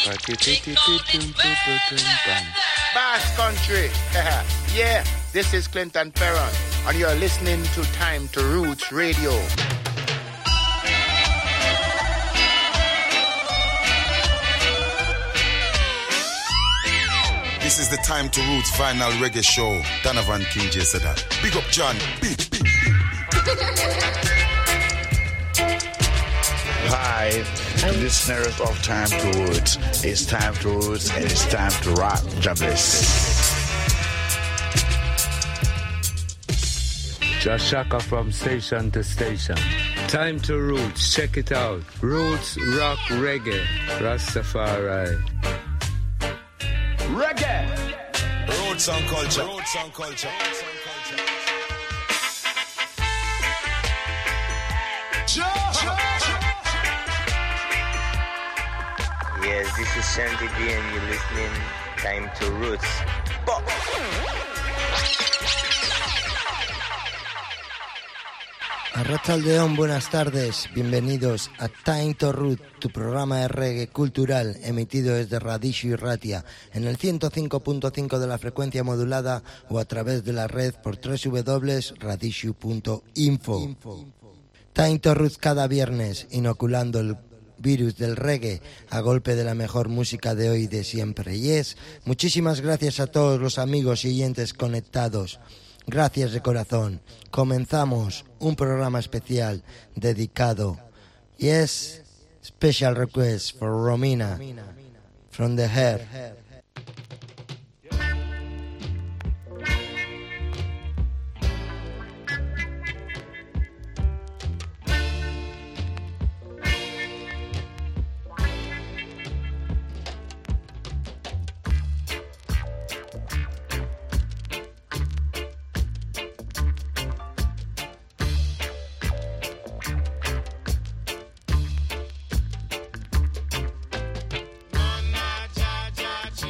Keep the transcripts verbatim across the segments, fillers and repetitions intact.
Bass Country. Yeah, this is Clinton Perron, and you're listening to Time to Roots Radio. This is the Time to Roots Vinyl Reggae Show. Donovan King J said that. Big up John. Big, big, big. Hi, listeners of Time to Roots. It's Time to Roots and it's time to rock. Jobless. Josh Shaka from station to station. Time to Roots. Check it out. Roots, rock, reggae. Rastafari. Reggae. Roots and culture. Roots and culture. Yes, this is Shanty D and you're listening Time to Roots. Pop. Arratsaldeon, buenas tardes, bienvenidos a Time to Roots, tu programa de reggae cultural emitido desde Radishu Irratia en el ciento cinco punto cinco de la frecuencia modulada o a través de la red por doble u doble u doble u punto radishu punto info. Time to Roots cada viernes, inoculando el virus del reggae a golpe de la mejor música de hoy y de siempre. Y es, muchísimas gracias a todos los amigos y oyentes conectados. Gracias de corazón. Comenzamos un programa especial dedicado. Yes, special request for Romina from the Hair. Cha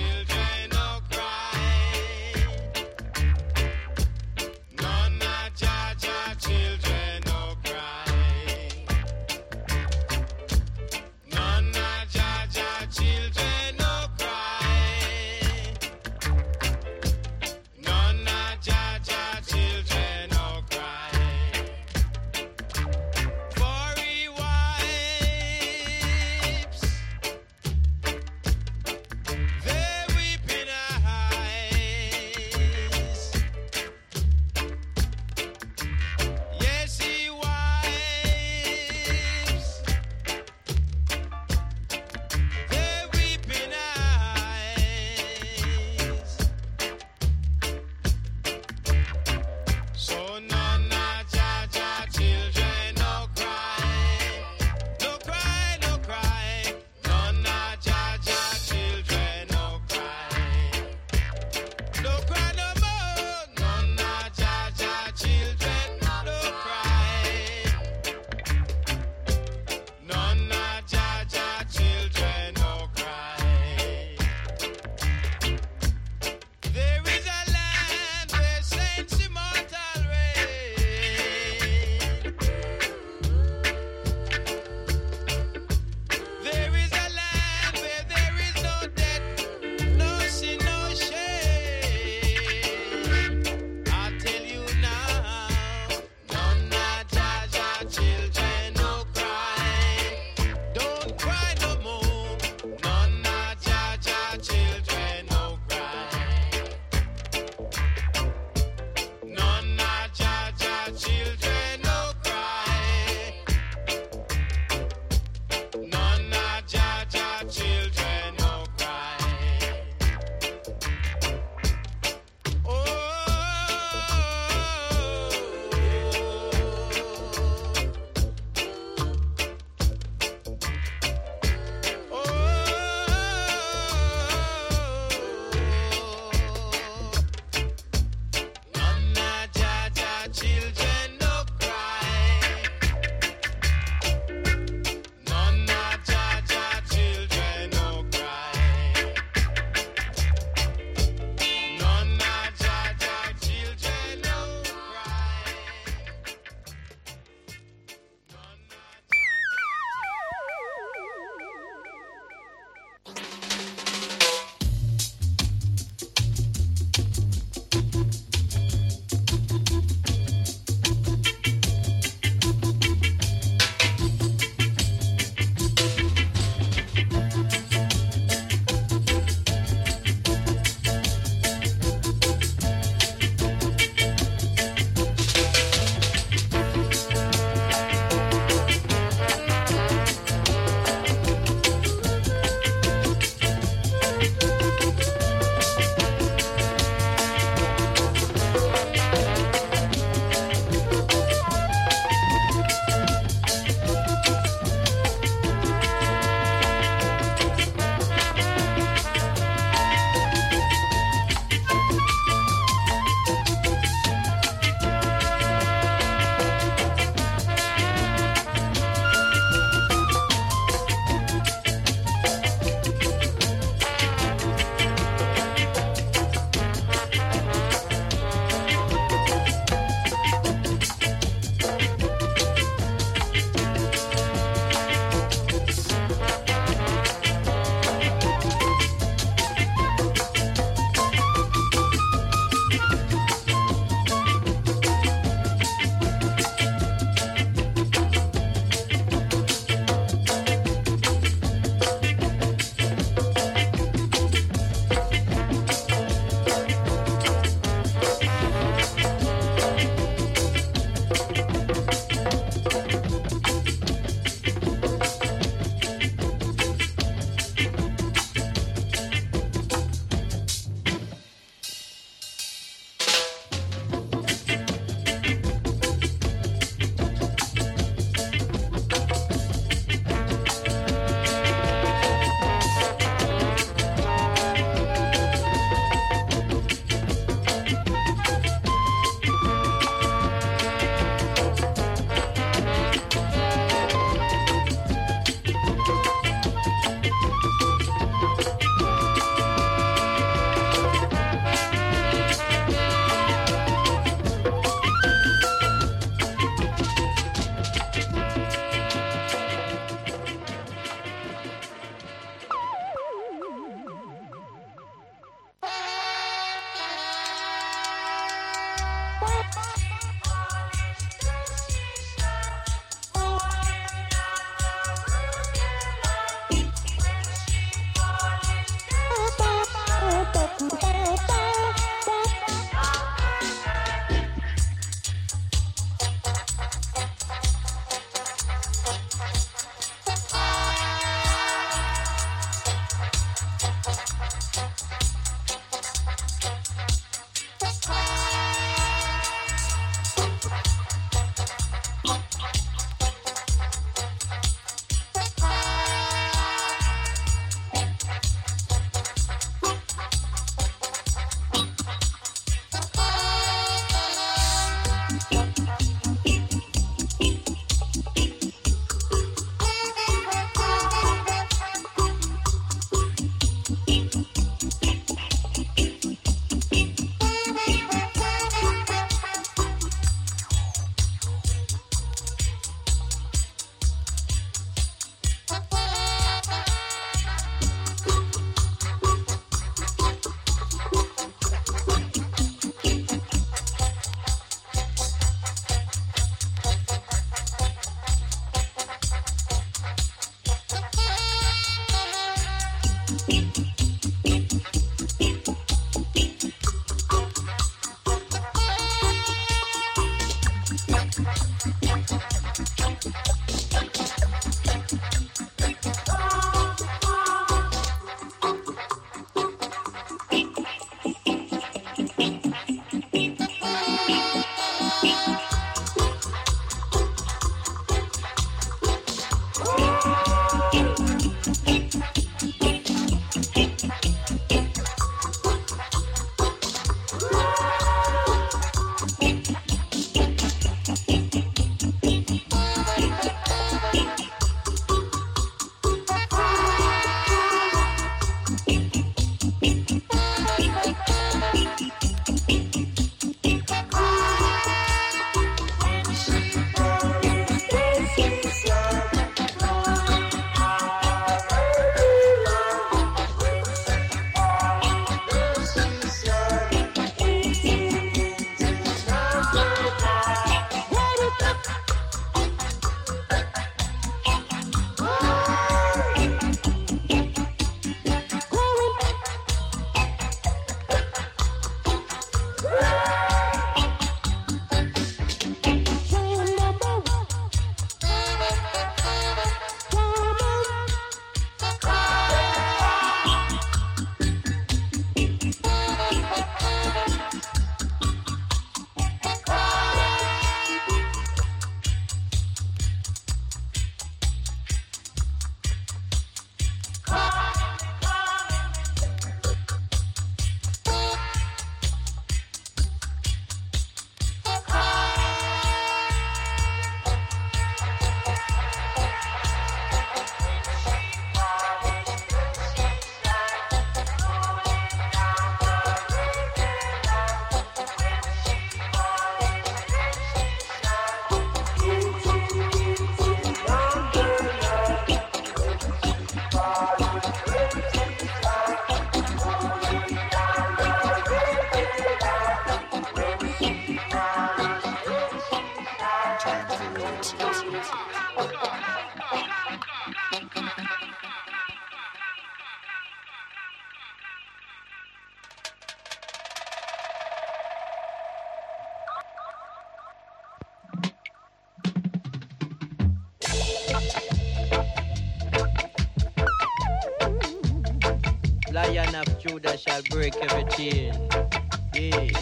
Lion of Judah shall break every chain. Yeah.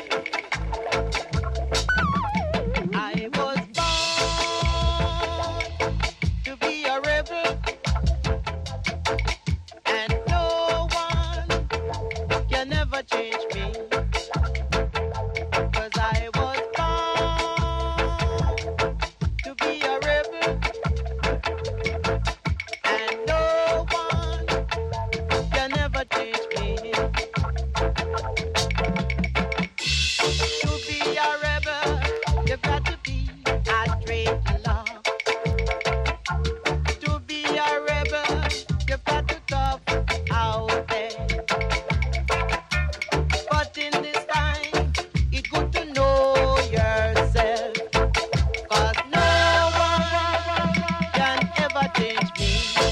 I was born to be a rebel, and no one can ever change me. 'Cause I was born to be a rebel, and no one can ever change me. To be a rebel, you've got to be a straight love. To be a rebel, you've got to tough out there. But in this time, it's good to know yourself. 'Cause no one can ever change me.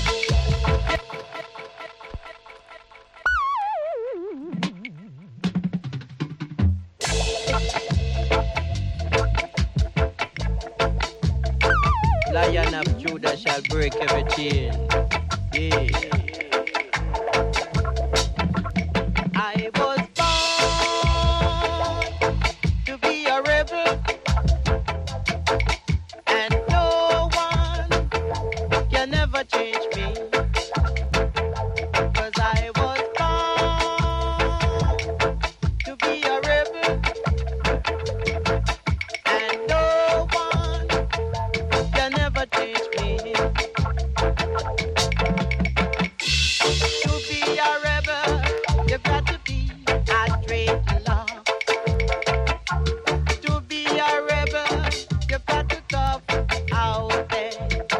Lion of Judah shall break every chain. Yeah. I was born to be a rebel, and no one can ever change me. 'Cause I was born to be a rebel, and no one can never change me. To be a rebel, you've got to be a straight love. To be a rebel, you've got to tough out there.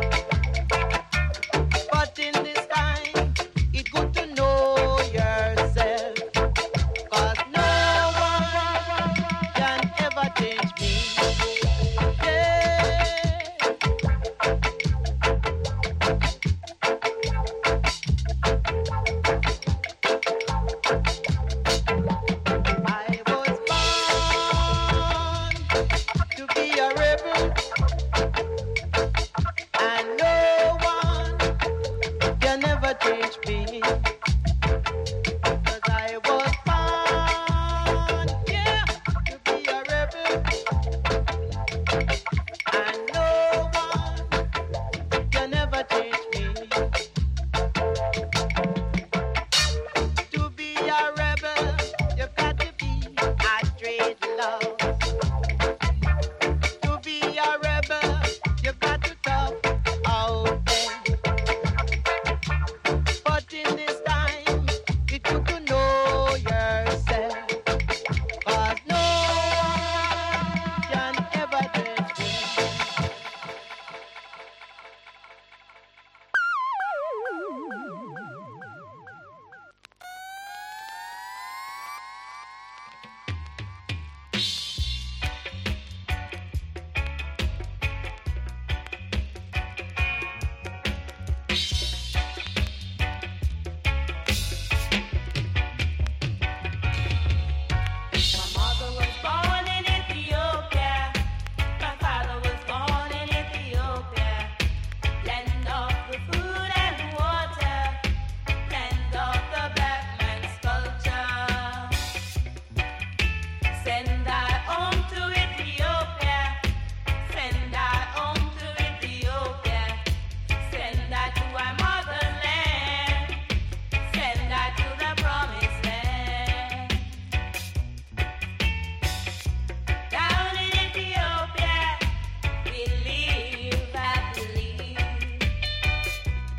But in this time, it's good to know yourself. 'Cause no one can ever change me. Yeah. I was born to be a rebel, and no one can ever change me. 'Cause I was born, yeah, to be a rebel, and no one can ever change me. To be a rebel, you've got to be a straight love. To be a rebel, you've got to tough out there. But in this time, it's good to know yourself. 'Cause no one can ever change me. My mother was born in Ethiopia. My father was born in Ethiopia. Land of the food and water. Land of the black man's culture. Send I home to Ethiopia. Send I home to Ethiopia. Send I to our motherland. Send I to the promised land. Down in Ethiopia, we live happily.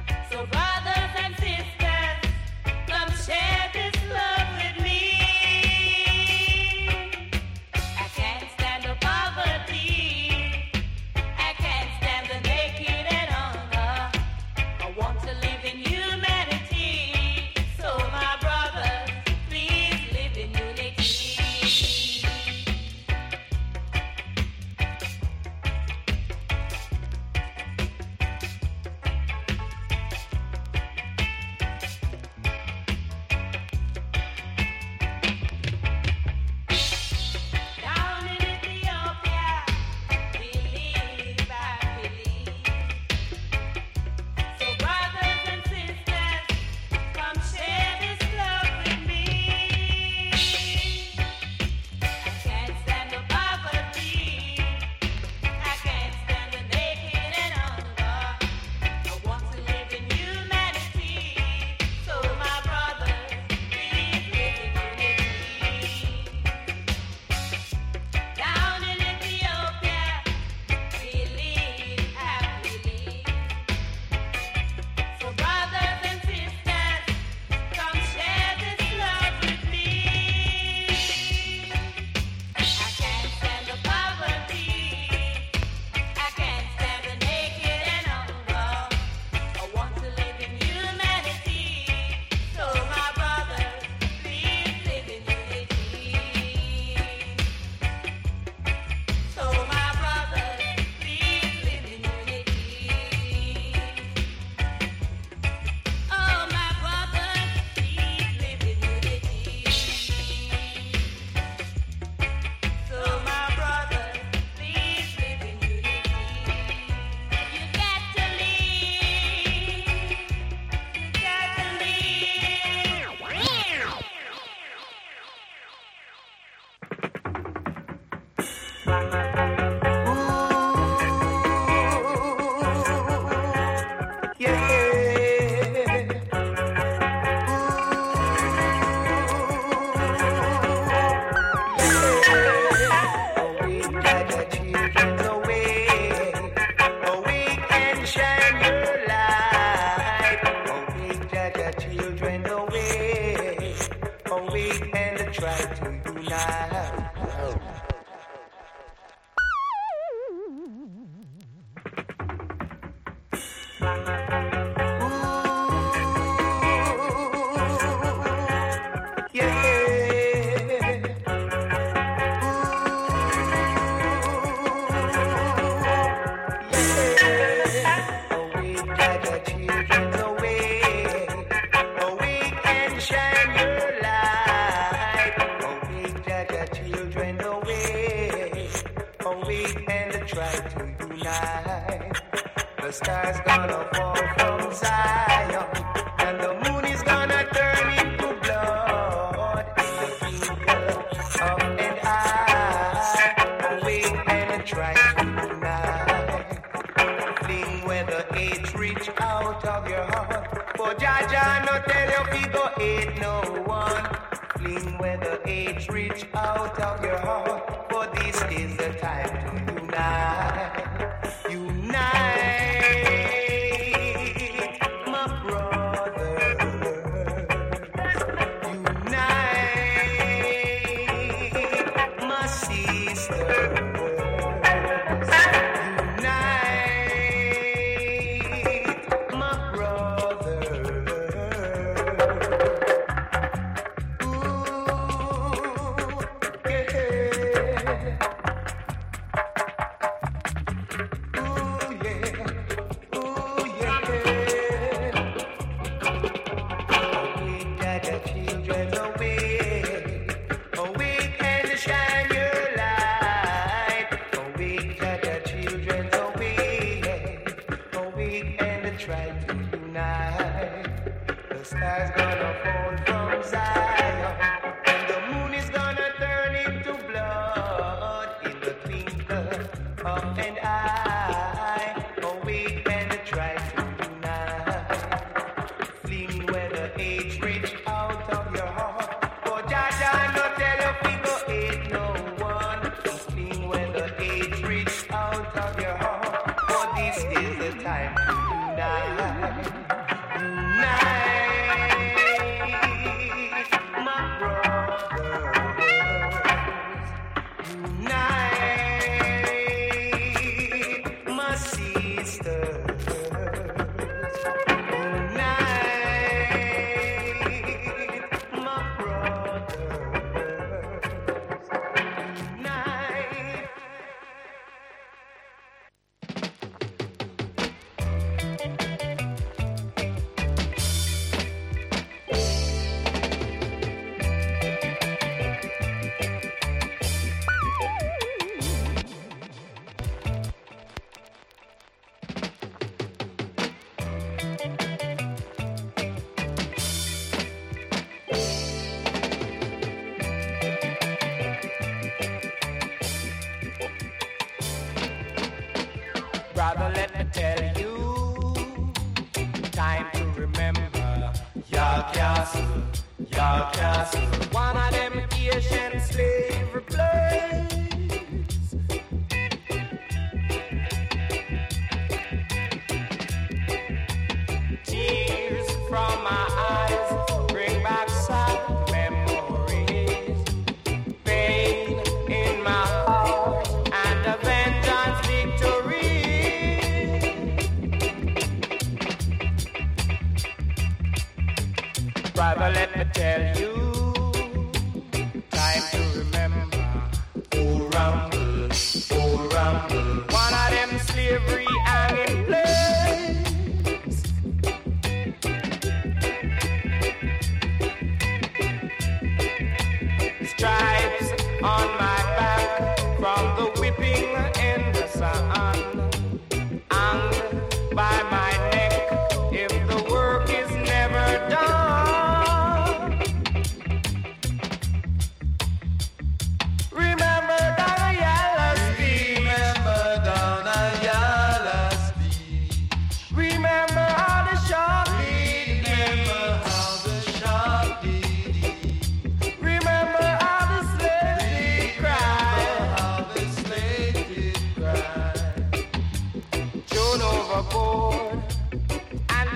Brother, let me tell you, time to remember your castle, your castle. One of them Asian slavery plays. Tears from my eyes bring back sad memories. Pain in my heart and a vengeance victory. Brother, let me tell you, time to remember. Oh, rumble, oh, rumble. One of them slavery hanging place. Stripes on my back from the whipping in the sun. Hung by my neck if the work is never done.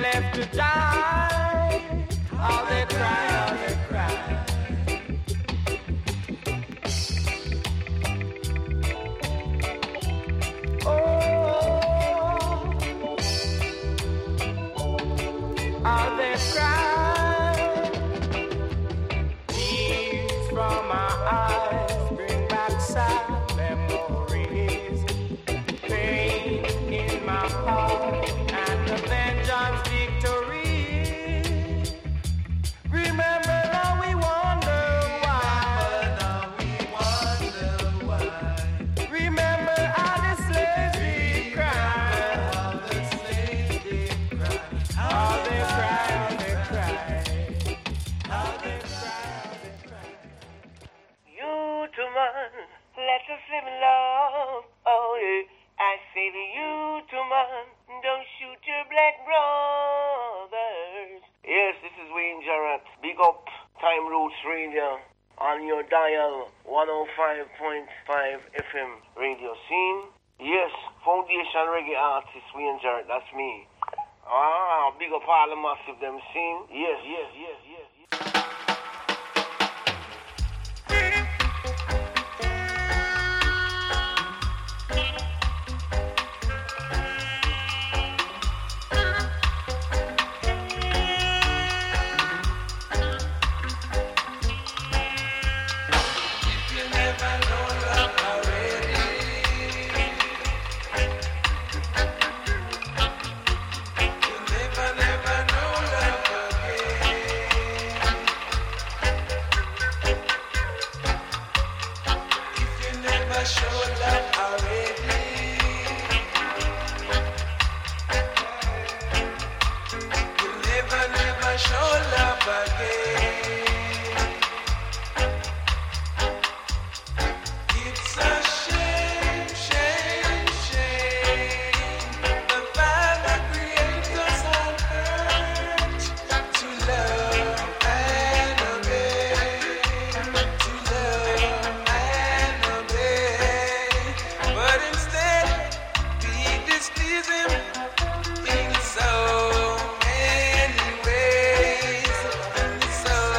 left to die. All they cry, all they cry. All they cry, tears from my eyes bring back sad memories, pain in my heart, and the vengeance victory. Remember now we wonder why. Now we wonder why. Remember how the slaves did cry. How the slaves did cry. How they cry, how they cry. How they cry, how they cry. You too man, let us live in love. Oh yeah, I say to you too man, don't shoot your black brothers. Yes, this is Wayne Jarrett. Big up Time Roots Radio on your dial one oh five point five F M radio scene. Yes, Foundation Reggae artist Wayne Jarrett, that's me. Ah, big up all the massive them scene. Yes, yes, yes, yes, yes. So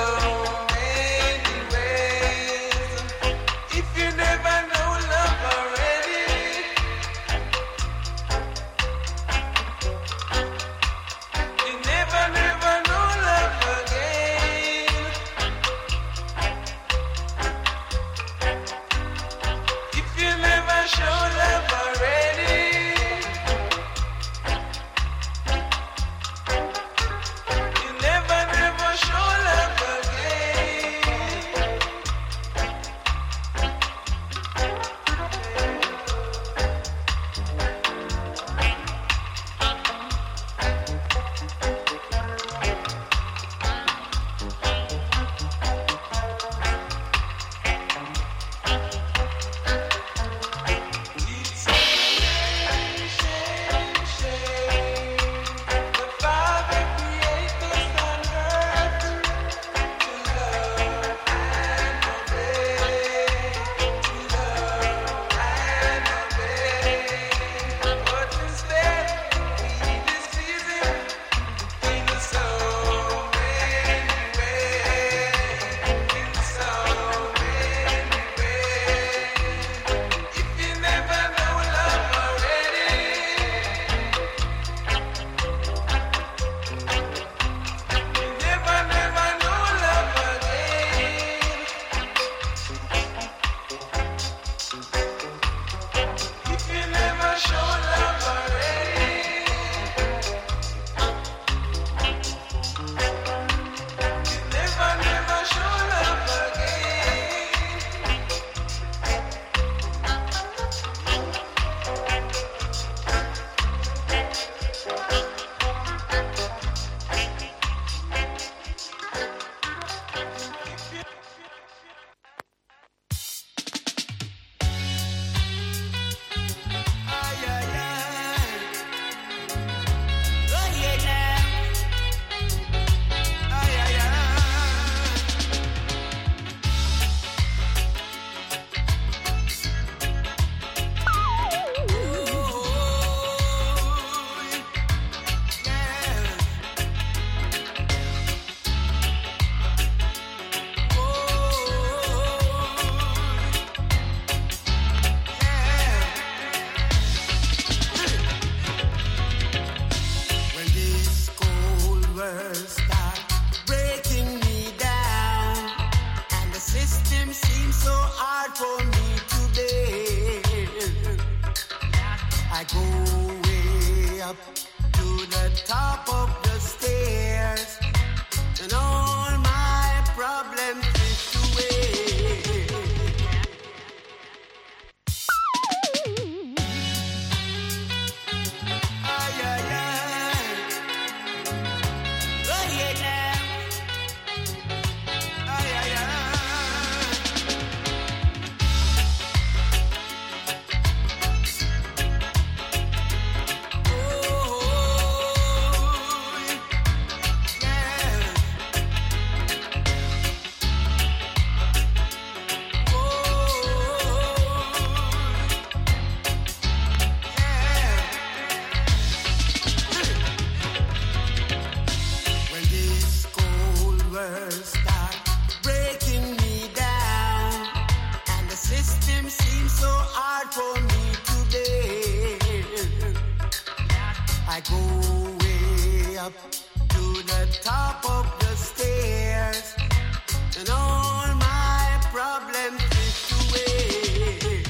top of the stairs, and all my problems drift away.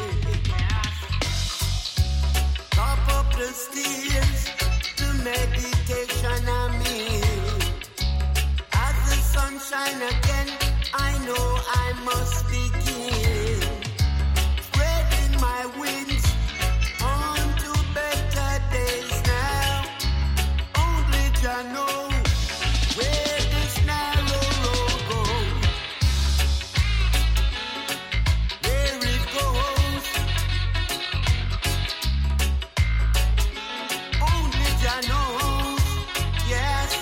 Top of the stairs, the meditation I'm in. As the sun shine again, I know I must begin. Spreading my wings on to better days now. Only Jah know where this narrow road goes. Where it goes. Only Jah knows. Yes.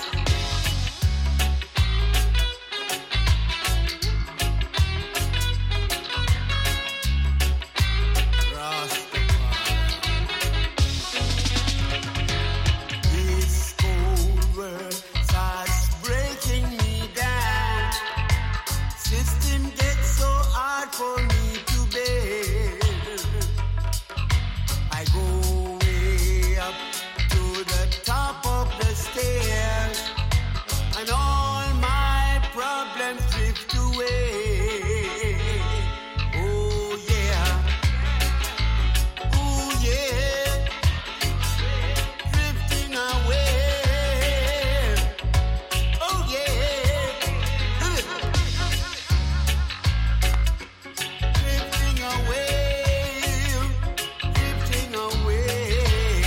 This cold world starts breaking me down. System gets so hard for me to bear. I go way up to the top of the stairs, and all my problems drift away. Oh yeah. Oh yeah, drifting away. Oh yeah, drifting away, drifting away.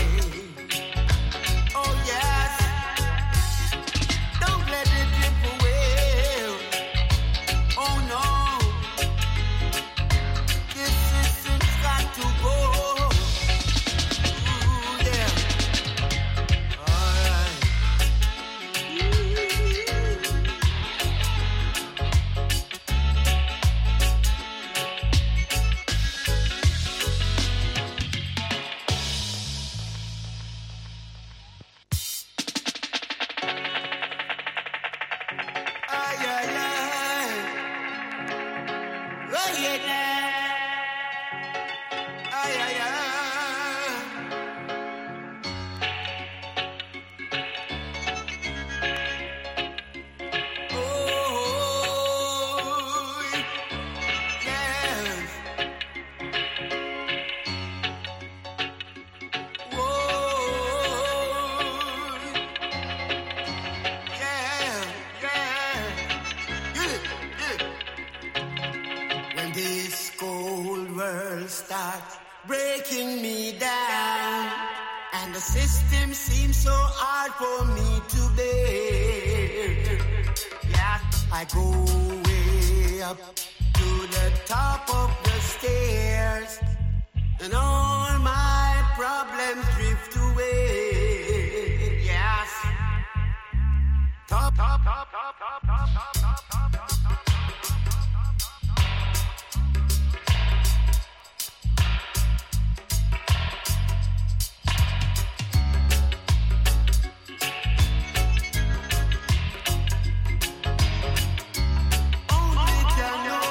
Oh yes, don't let it drift away. Oh no, this system's got to go. Ooh, yeah. All right. Ay, ay, ay. Oh, yeah, now. Ay, ay, ay. Oh, yes. Whoa. Yeah, yeah. Get it, get it. When this cold world starts breaking me down, and the system seems so hard for me to bear. Yeah, I go way up to the top of the stairs, and all my problems drift away. Yes. Top, top, top, top, top, top, top, top, top, top, top. Only Jah know.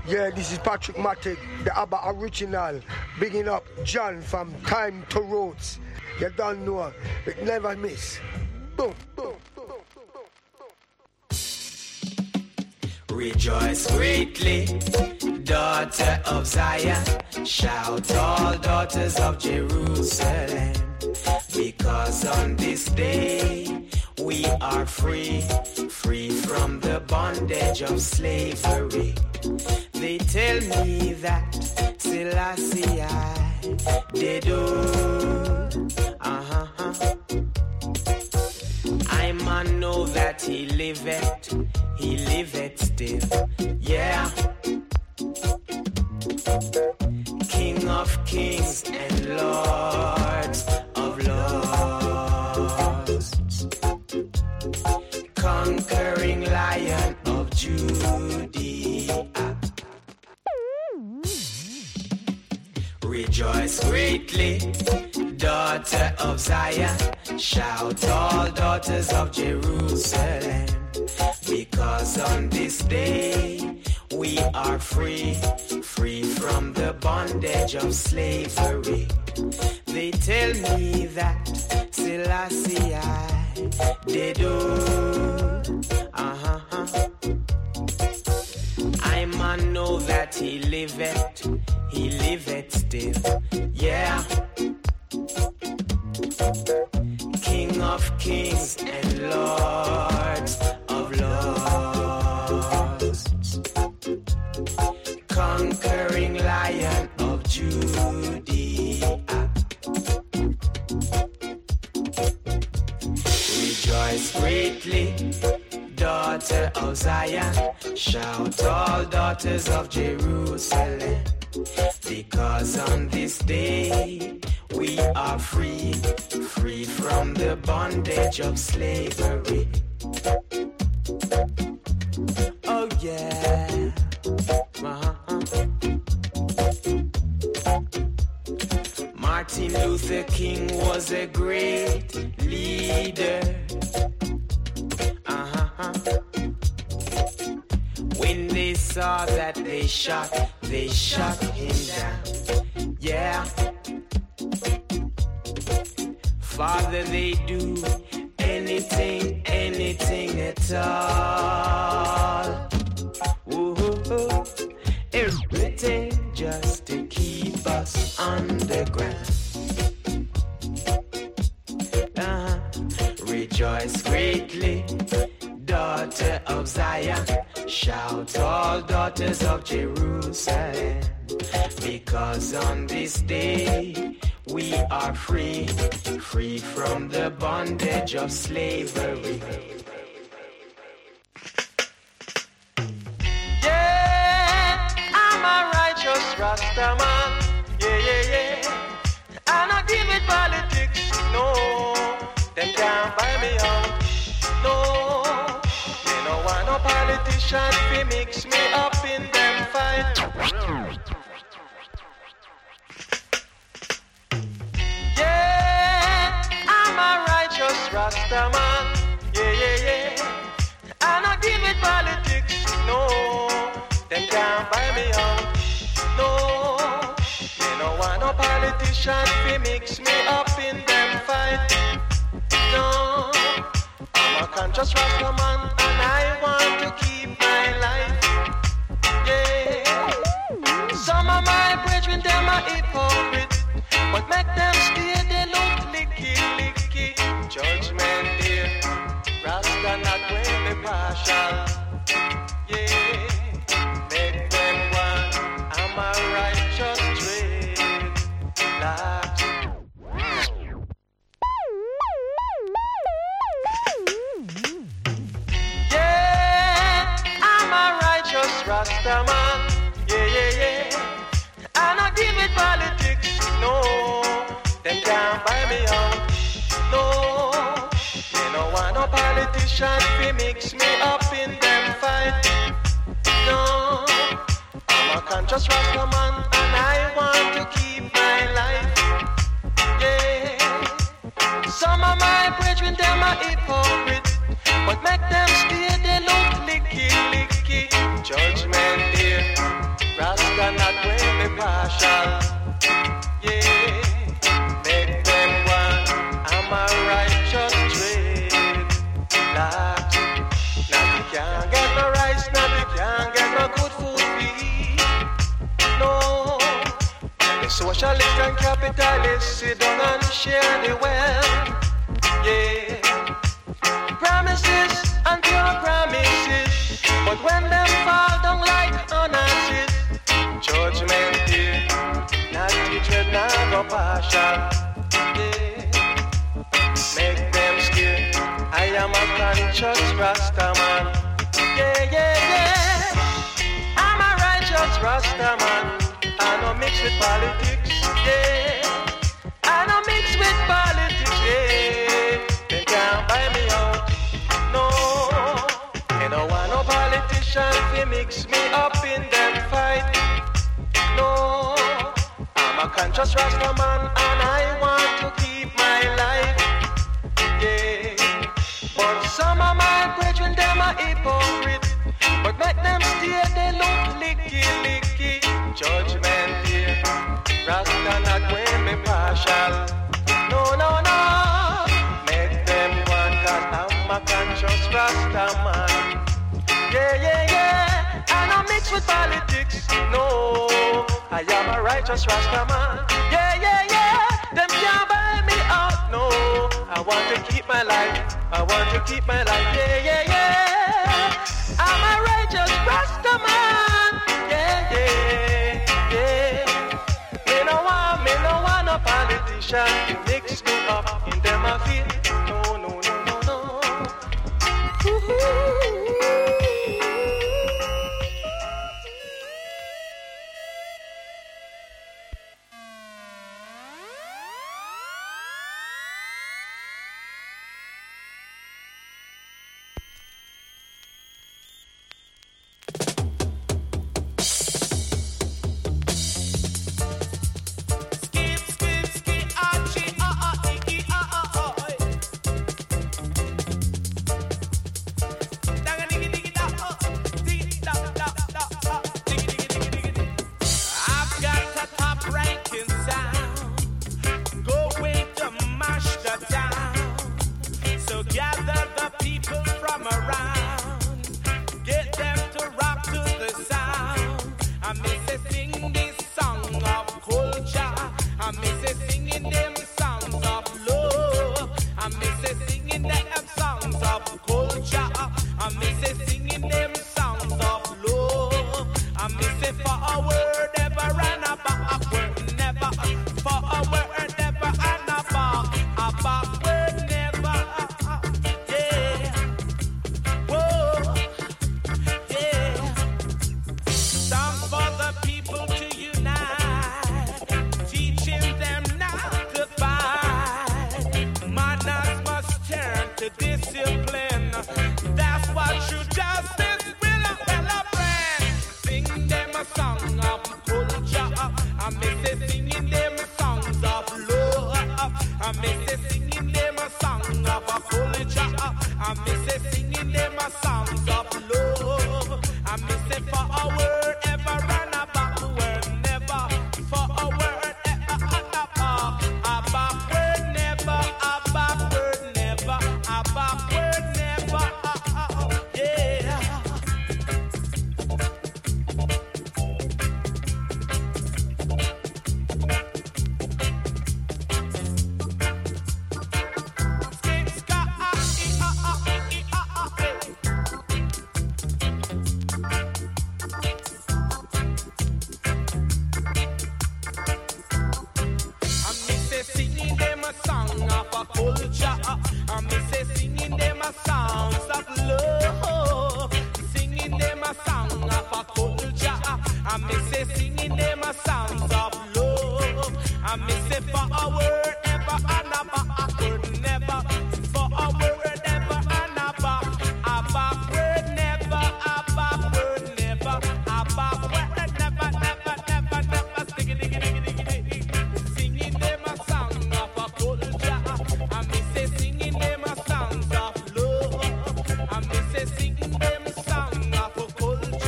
Yeah, this is Patrick Matic, the ABBA original. Bigging up John from Time to Roots. You don't know, it never miss. Boom, boom, boom, boom, boom. Rejoice greatly, daughter of Zion. Shout all daughters of Jerusalem. Because on this day we are free, free from the bondage of slavery. They tell me that Selassie I did do. Uh-huh. I man know that he liveth, he liveth still. Yeah. King of kings and lords of lords. Conquering Lion of Judea. Rejoice greatly, daughter of Zion. Shout all daughters of Jerusalem. Because on this day we are free, free from the bondage of slavery. They tell me that Selassie I did do. Uh-huh. I man know that he liveth, he liveth still. Yeah. King of kings and lords of lords. Conquering Lion of Judea. Rejoice greatly, daughter of Zion. Shout all daughters of Jerusalem. Because on this day we are free, free from the bondage of slavery. Oh yeah. Uh-huh. Martin Luther King was a great leader. Uh-huh. When they saw that they shot, they shot him down. Yeah. Father, they do anything, anything at all. Ooh, everything just to keep us underground. Uh-huh. Rejoice greatly, daughter of Zion. Shout all daughters of Jerusalem. Because on this day we are free, free from the bondage of slavery. Yeah, I'm a righteous Rastaman. Yeah, yeah, yeah. I don't give it politics, no. Them can't buy me out, no. They don't want no politician to mix me up in them fight. Yeah, I'm a righteous Rastaman. Yeah, yeah, yeah. I don't give it politics, no. Them can't buy me out, no. They don't want no politician to mix me up in them fight. No, I'm a conscious Rastaman and I want to keep my life. Yeah. Some of my brethren, them are hypocrite, but make them stay, they look licky, licky. Judgment here, Rasta not when they partial. Yeah, make them one, I'm a righteous trade. Lord. Yeah, I'm a righteous Rastaman. Yeah, yeah, yeah. I don't give it politics, no. Them can't buy me out, no. They don't want no politician to mix me up in them fight. No, I'm a conscious Rastaman and I want to keep my life. Yeah. Some of my brethren, them are hypocrite, but make them stay, they look licky, licky. Judgment here, can't get no rice, now they can't get no good food to eat. No, and the socialist and capitalist sit down and share the wealth. Yeah, promises and pure promises, but when them fall down like honestly, judgment day, not teacher, not go partial. Yeah, make them scared. I am a conscious Rasta man. Yeah, yeah, yeah. I'm a righteous Rasta man. I don't mix with politics. Yeah, I don't mix with politics. Yeah, they can't buy me out. No, they don't want no politician to mix me up in them fight. No, I'm a conscious Rasta man and I want to keep my life. Yeah, but some of my brethren them are hypocrite, but make them stay they look licky licky. Judgment here, Rasta not when me partial. No, no, no, make them one cause I'm a conscious Rasta man. Yeah, yeah, yeah, I don't mix with politics. No, I am a righteous Rasta man. Yeah, yeah, yeah, them can't buy me out. No, I want to keep my life. I want to keep my life. Yeah, yeah, yeah, I'm a righteous Rasta man. Yeah, yeah, yeah. Me no want, me no want a politician to mix me up in them affairs. No, no, no, no, no. Ooh-hoo.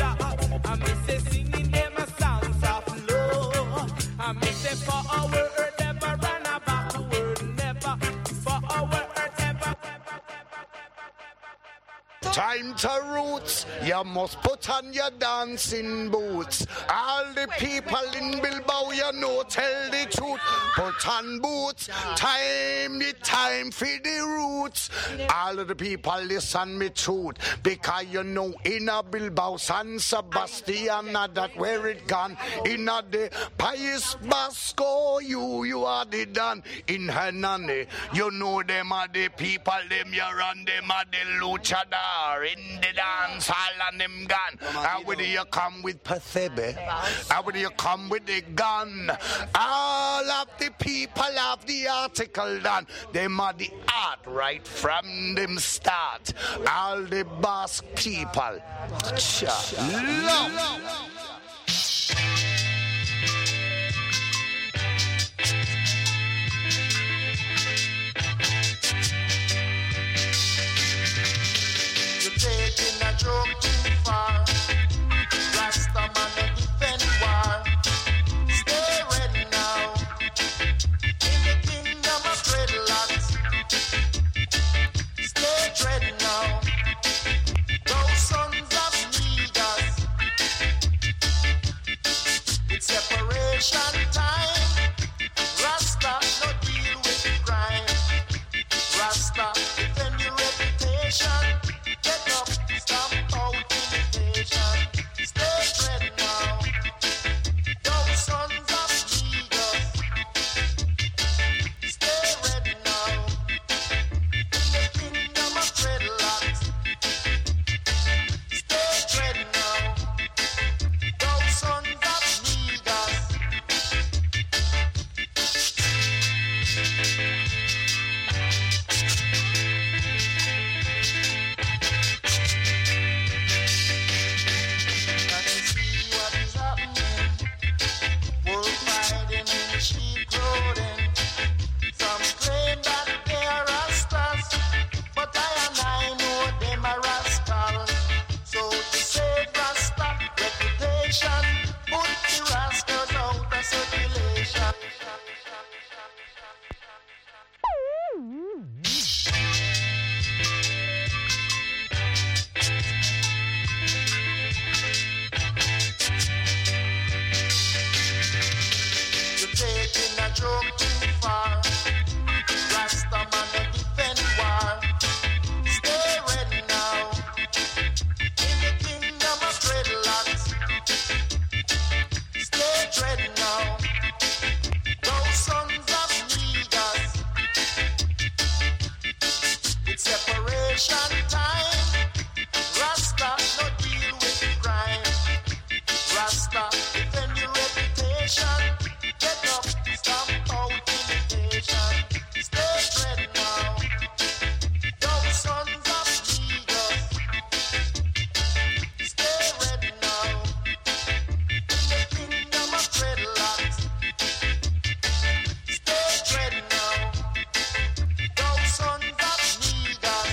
For our word Time to roots, you must put on your dancing boots. All the people in Bilbao, you know, tell the truth. Put on boots, time the time for the roots. All of the people listen me truth, because you know in a Bilbao, San Sebastian, that where it gone. In a the País Vasco, you you are the done. In Hernani, you know them are the people, them you run, them are the luchador in the dance hall and them gun. How would you come with Pathebe? How would you come with the gun? All of the people have the article done. Them are the art right from them start. All the boss people. Cha. Love. Taking a joke too far. Rasta man a defend war. Stay ready now. In the kingdom of dreadlocks. Stay ready now. Those sons of niggas. It's separation time. Rasta no deal with crime. Rasta defend your reputation. Get up, stamp out imitation. Stay ready now. Those sons of niggas. Stay ready now. In the kingdom of dreadlocks. Stay ready now. Those sons of niggas. Joke too far. Rasta man a defend war. Stay ready now. In the kingdom of dreadlocks. Stay ready now. Those sons of niggas. It's separation time. Rasta no deal with crime. Rasta defend your reputation. Get up. Stamp out imitation. Stay ready now. Those sons of niggas. Stay ready now. In the kingdom of dreadlocks. Stay ready now. Those sons of niggas.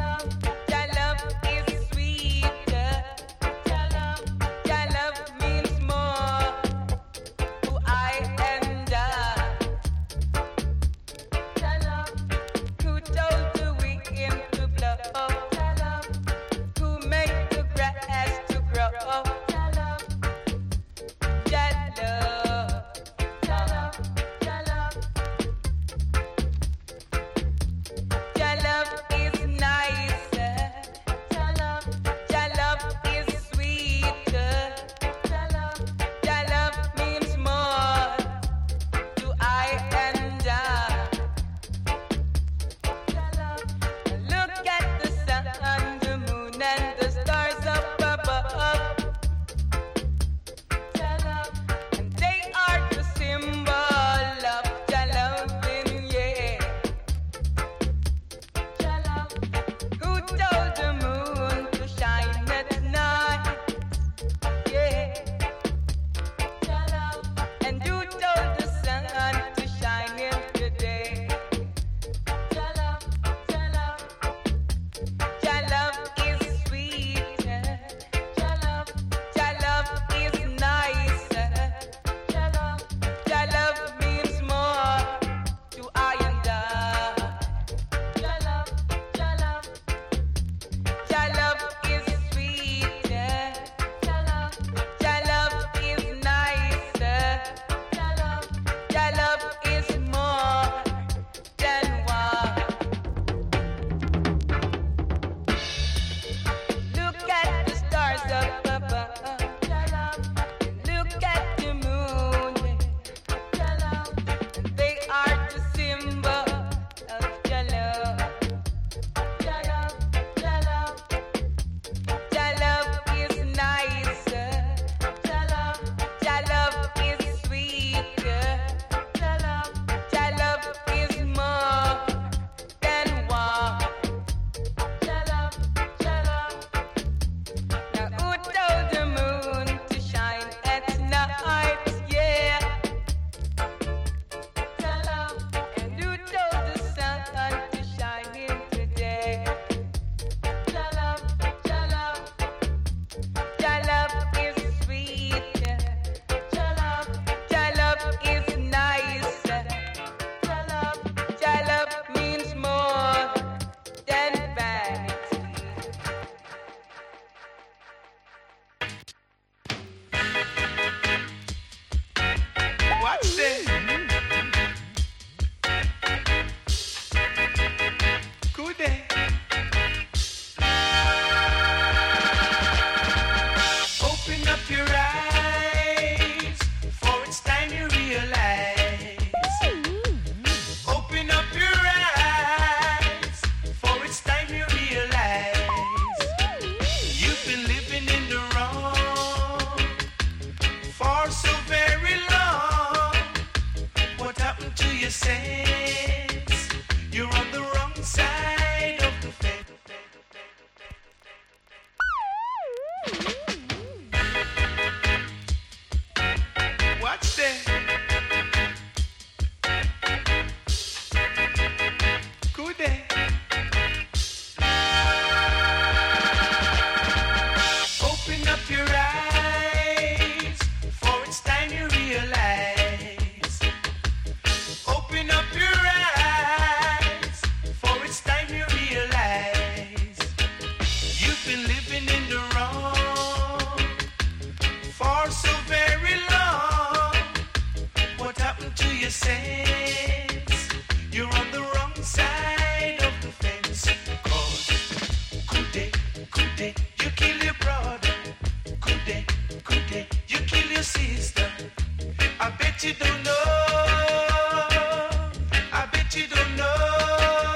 Your love up your eyes, for it's time you realize. Open up your eyes, for it's time you realize. You've been living in the wrong for so very long. What happened to your sense? You're on the wrong side of the fence. Watch that. Good day. Open up your eyes, for it's time you realize. Open up your eyes, for it's time you realize. You've been living in the wrong for so very long. What happened to your sense? You're on the wrong side of the fence. Cause good day, good day, you kill your brother. Good day, good day, you kill your sister. I bet you don't know. I bet you don't know.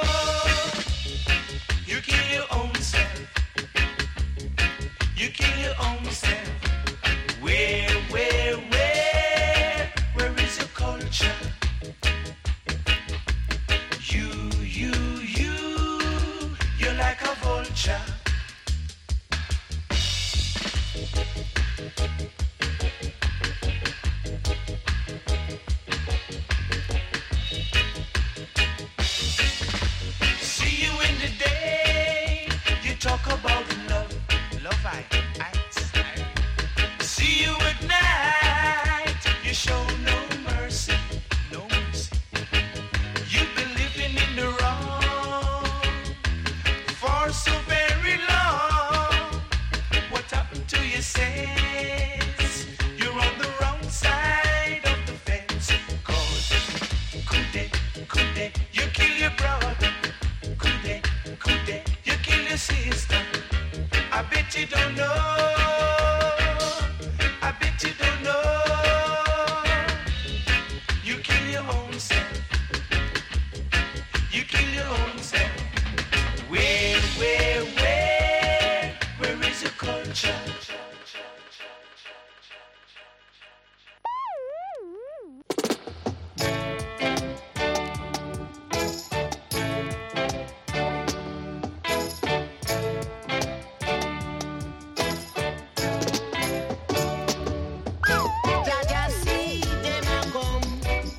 You kill your own self. You kill your own self. Where, where, where, where is your culture? You, you, you, you're like a vulture. See you in the day, you talk about love, love I, I, I. See you at night, you show no mercy, no mercy. You've been living in the wrong for so very long. What happened to your sense? You're on the wrong side of the fence. Cause good day, good day, you kill your brother. Good day, good day, you kill your sister. I bet you don't know. I bet you don't know. You kill your own self. You kill your own self. Where, where, where, where is your culture? Jaja see them a come,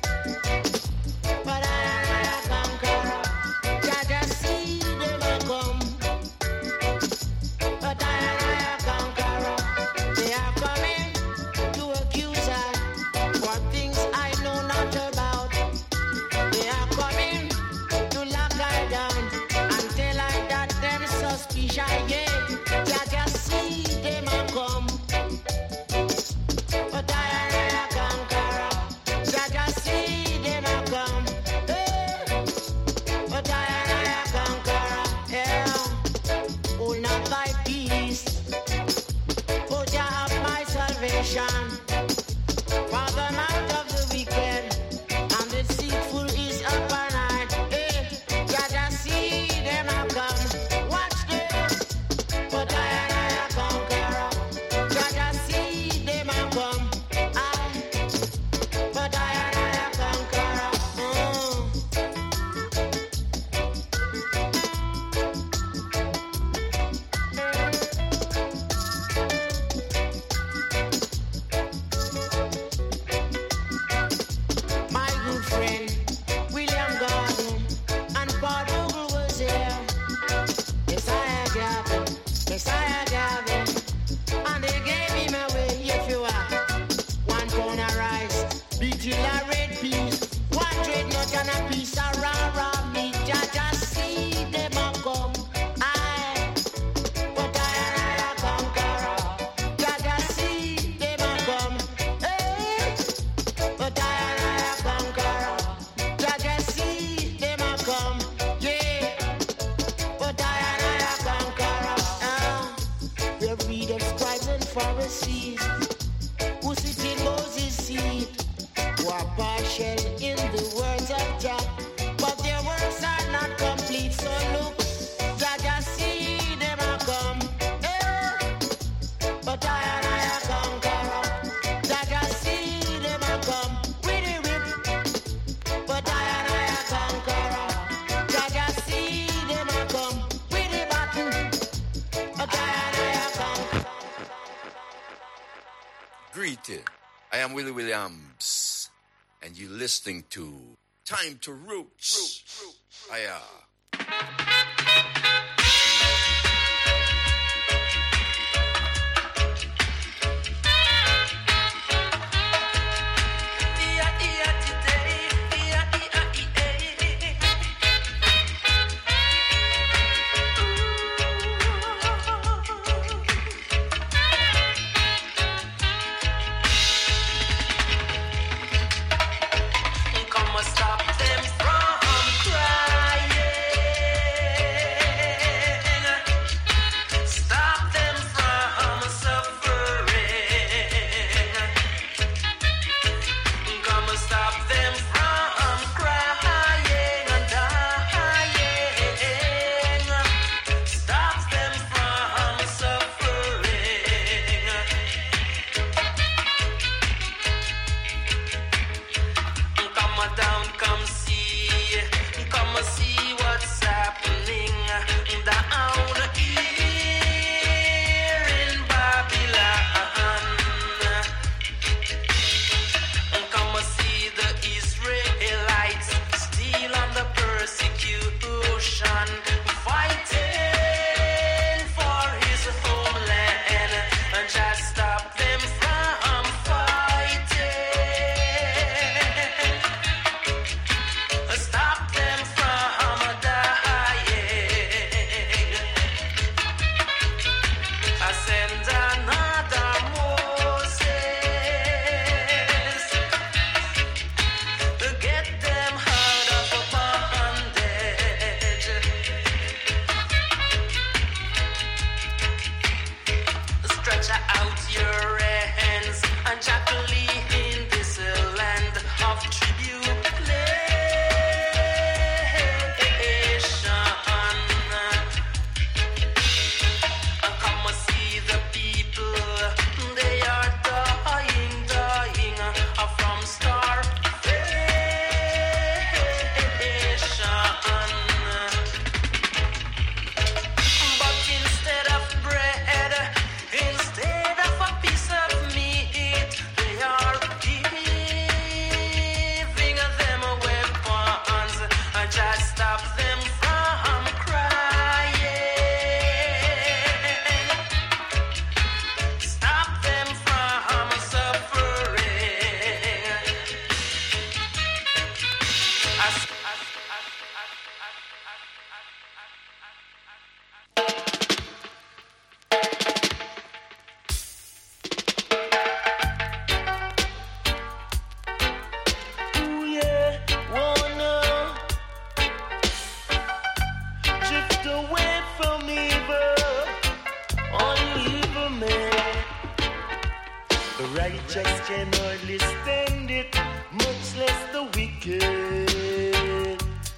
but I am a conqueror. Jaja see them a come, but I am a conqueror. They are coming to accuse us for things I know not about. They are coming to lock her down and tell her that them suspicious. Yeah, Jaja see them a come. But I am a conqueror. Jaja see them a come. Eh. But I am a conqueror. Yeah. Hold not thy peace. For Jah have my salvation. For the mouth of the wicked and the deceitful is upon night. Eh. Jaja see them a come. Watch them. But I am a conqueror. Jaja see them a come. I, but I am a conqueror. Mm. greeting. I am Willie Williams, and you're listening to Time to Roots. Aya. Stop them from crying. righteous can hardly stand it, much less the wicked.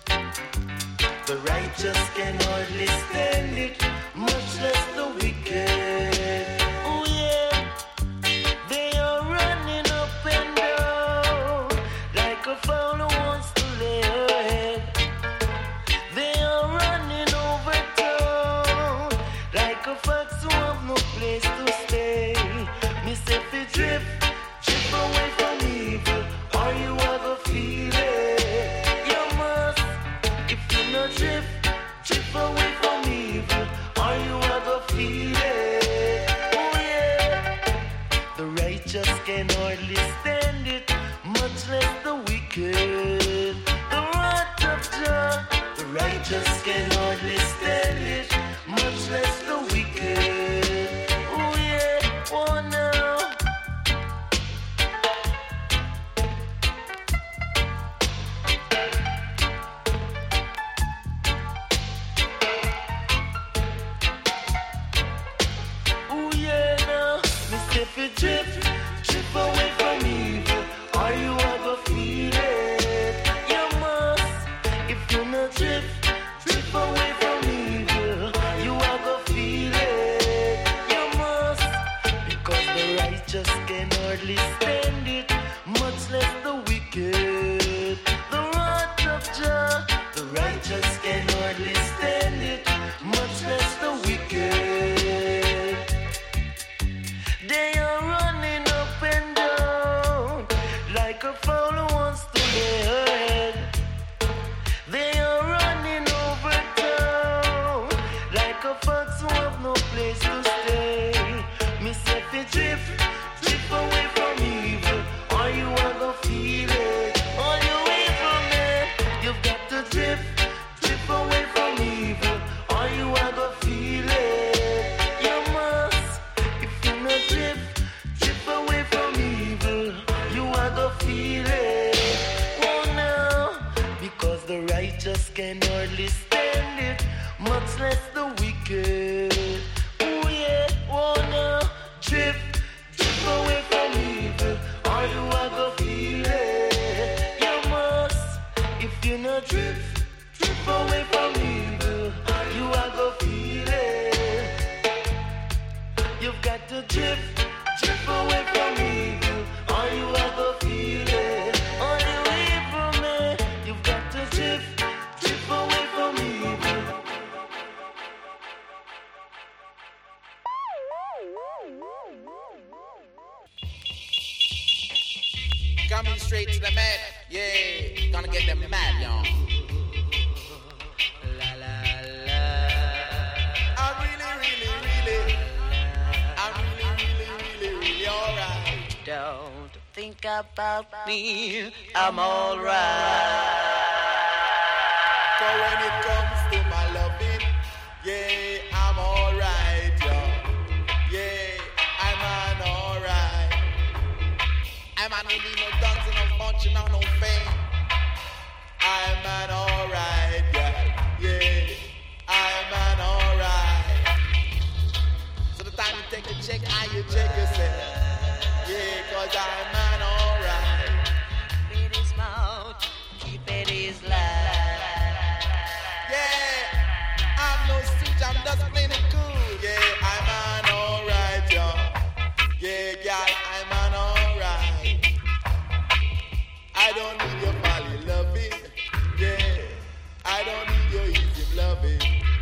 The righteous can hardly stand it, much less the wicked. Oh yeah, they are running up and down like a fowl who wants to lay her head. They are running over town like a fox who have no place to stay. Miss if you drift, drift away from evil, or you are gonna feel it. You must, if you not drift, drift away from evil, or you are gonna feel it. Oh yeah, the righteous can hardly stand it, much less the wicked. The wrath of Jah, the righteous can hardly stand it, much less the wicked. Oh yeah, oh no. Oh yeah, now, Miss if you drift, drift away from evil, or you are gonna feel it. You must, if you not drift, drift away from evil, you are gonna feel it. You must, because the righteous can hardly stand it, much less the wicked. The wrath of Jah, the righteous can hardly stand it, much less the wicked. They are running up and much less the wicked. Oh yeah, wanna drift, drift away from evil, or you are go feel it. You must, if you not drift, drift away from evil, you are go feel it. You've got to drift, drift away from evil, or you are go feel it. On the way from me, you've got to drift, drift away from evil. Coming straight to the man, yeah, gonna get them mad, y'all. I'm really, really, really, I'm really, really, really, really alright. Don't think about me, I'm alright. So when it comes to my loving, yeah, I'm alright, y'all. Yeah, I'm an alright. I'm an only no dancing, no punching, no no fame. I'm an alright, yeah, yeah. I'm an alright. So the time you take a check, how you check yourself. Yeah, cause I'm an alright. Keep it his mouth, keep it his life. Yeah, I'm no stooge, I'm just plain and cool. Yeah, I'm an alright, y'all. Yeah, girl, I'm an alright. I don't need your folly loving. Yeah, I don't need your easy loving.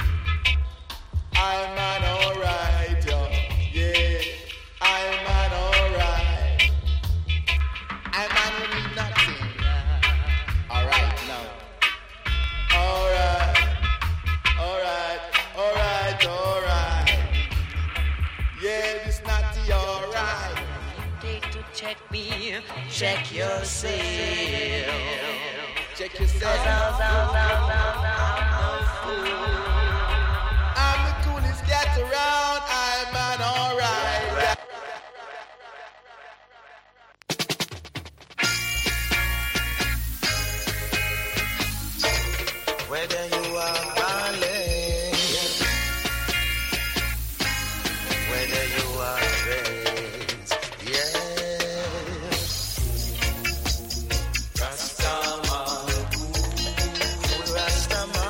I'm an alright, y'all. Yeah, I'm an alright. I'm an who need nothing. Alright now. Alright. Alright, alright, alright. Yeah, this naughty alright. Take to check me, check yourself. Check yourself. I'm the coolest cat around. I'm an alright. Whether you are darling, whether you are praised, yes. Rastaman, cool Rastaman.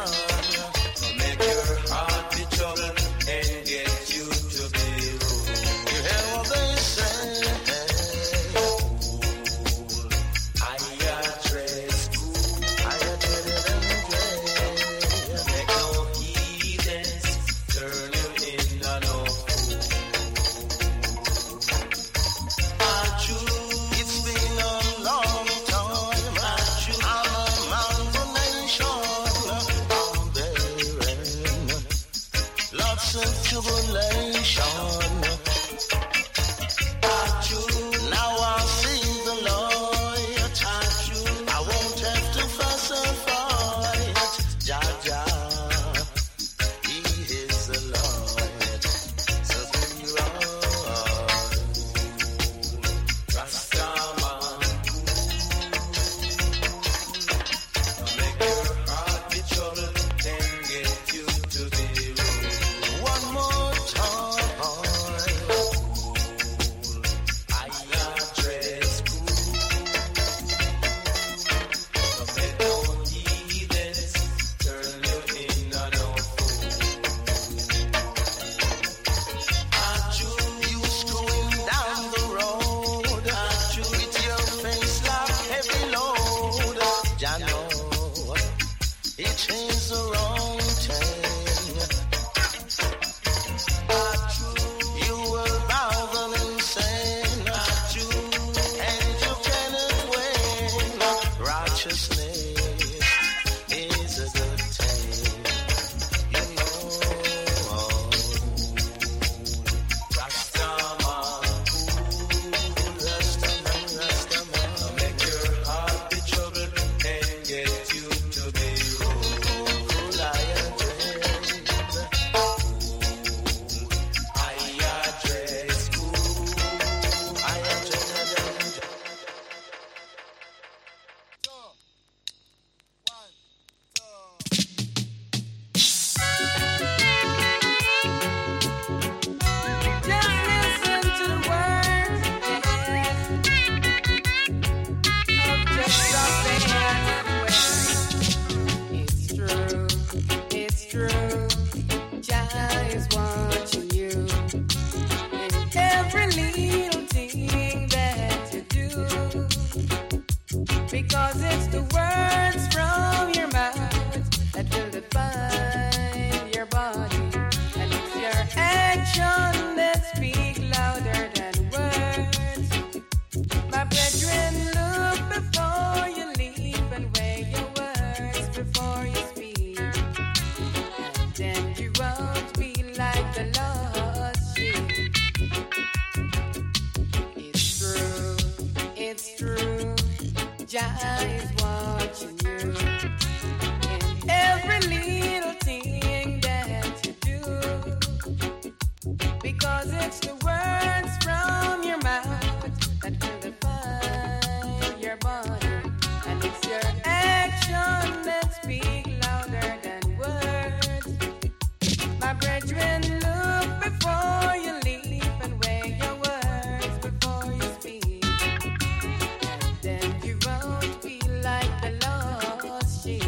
It's true, Jah is watching you in every little thing that you do, because it's the words from your mouth that will define your body, and it's your action that speak louder than words. My brethren, look before you leap and weigh your words before you speak, and then you won't feel like the lost sheep.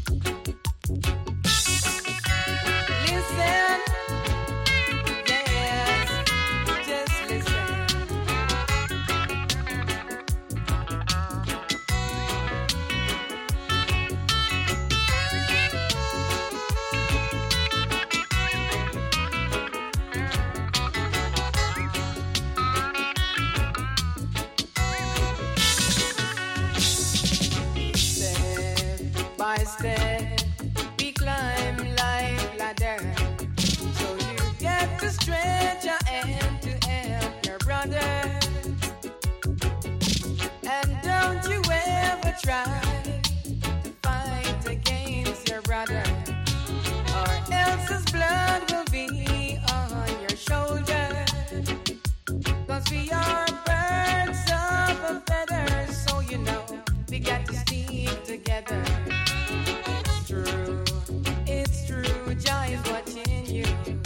Listen, yes, just listen. Step by step, we climb like ladder, so you get to stretch your hand to help your brother. And don't you ever try to fight against your brother, or else his blood will be on your shoulder. 'Cause we are birds of a feather, so you know we got to stick together. It's true, it's true, Jah is watching you.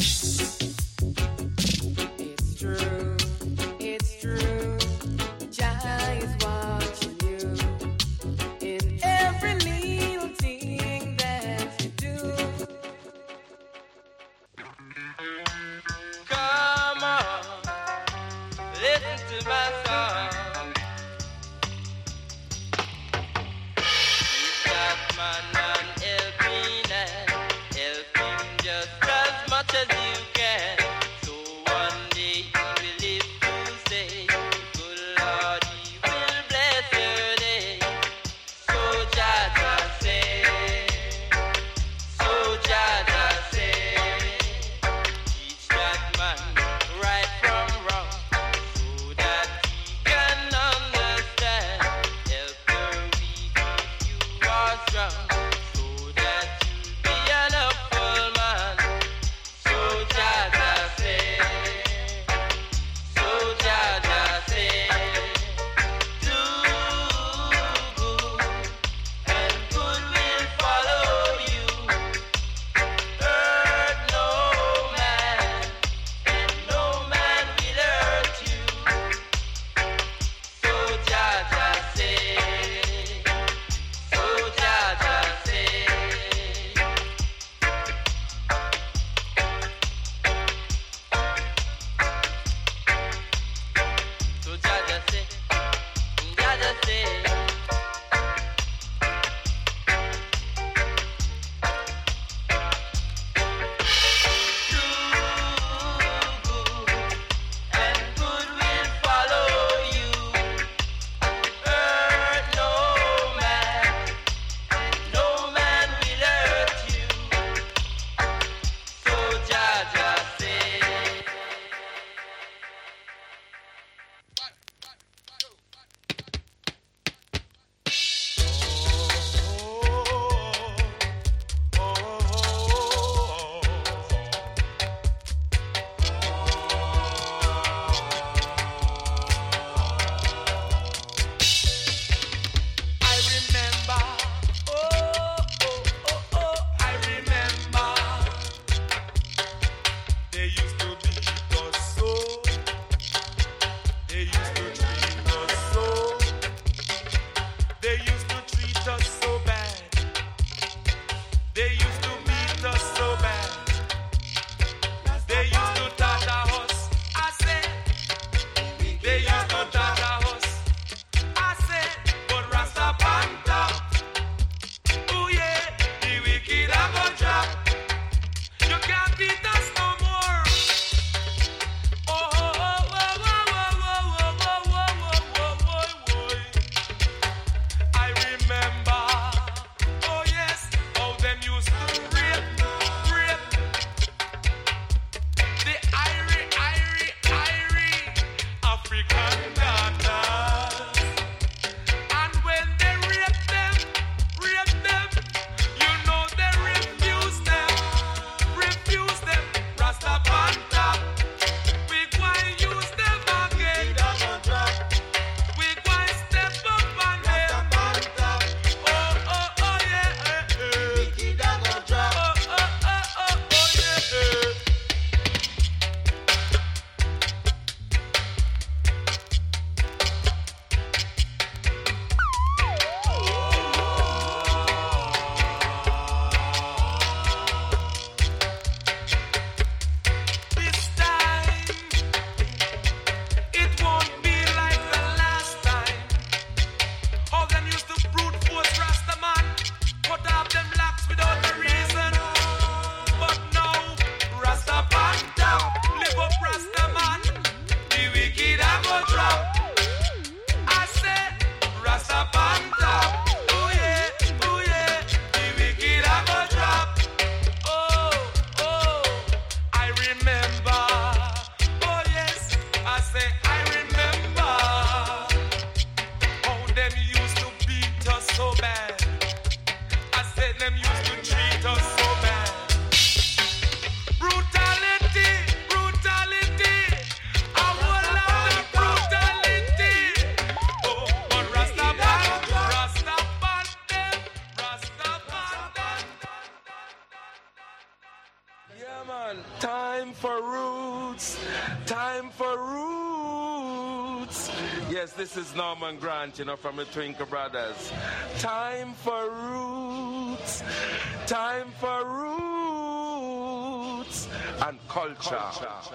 It's true, it's true, Jah is watching you. Yes, this is Norman Grant, you know, from the Twinkle Brothers. Time for roots. Time for roots and culture. culture.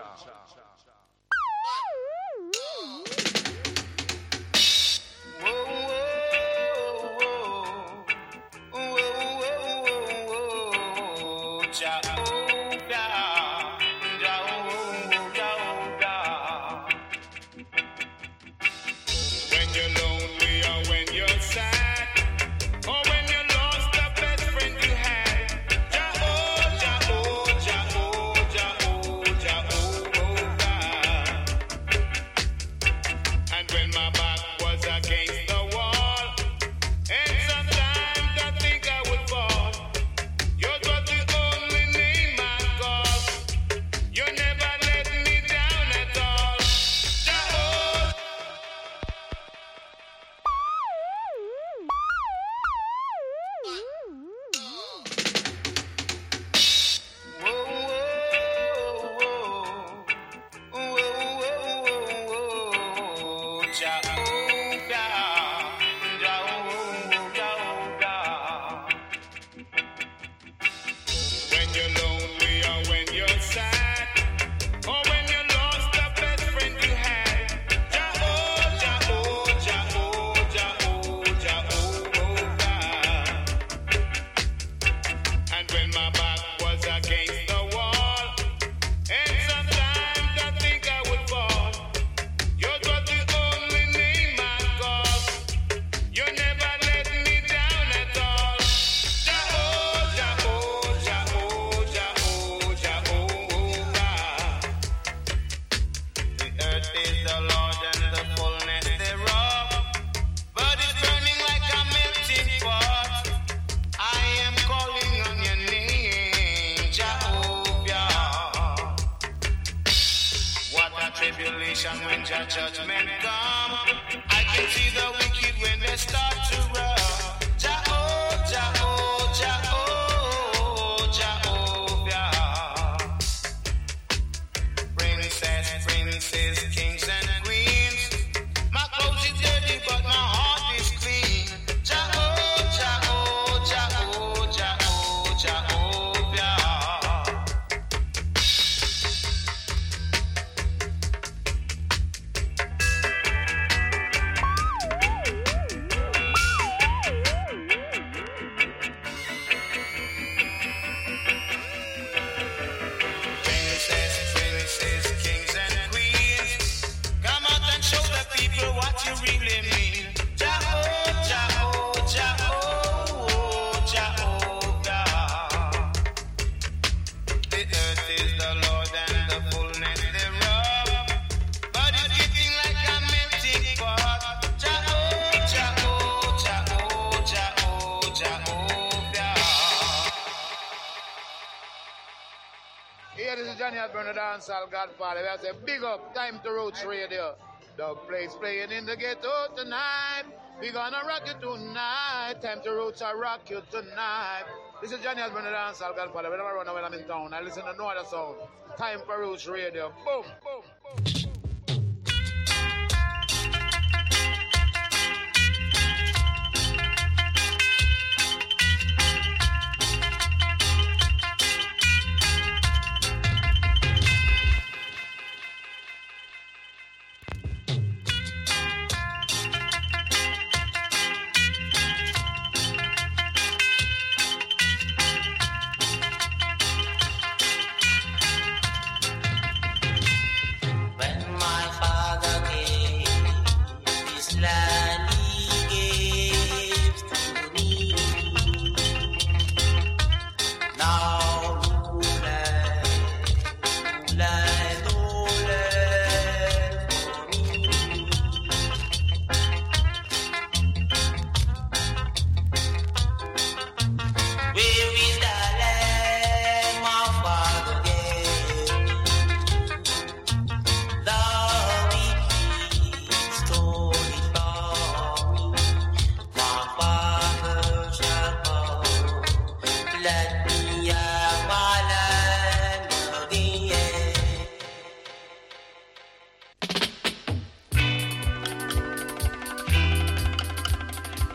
Dancehall Godfather. We have to big up Time to Roots Radio. The place playing in the ghetto tonight. We gonna rock you tonight. Time to Roots, I rock you tonight. This is Johnny Osborne, the Dancehall Godfather. Whenever I run away, I'm in town. I listen to no other sound. Time for Roots Radio. Boom, boom, boom.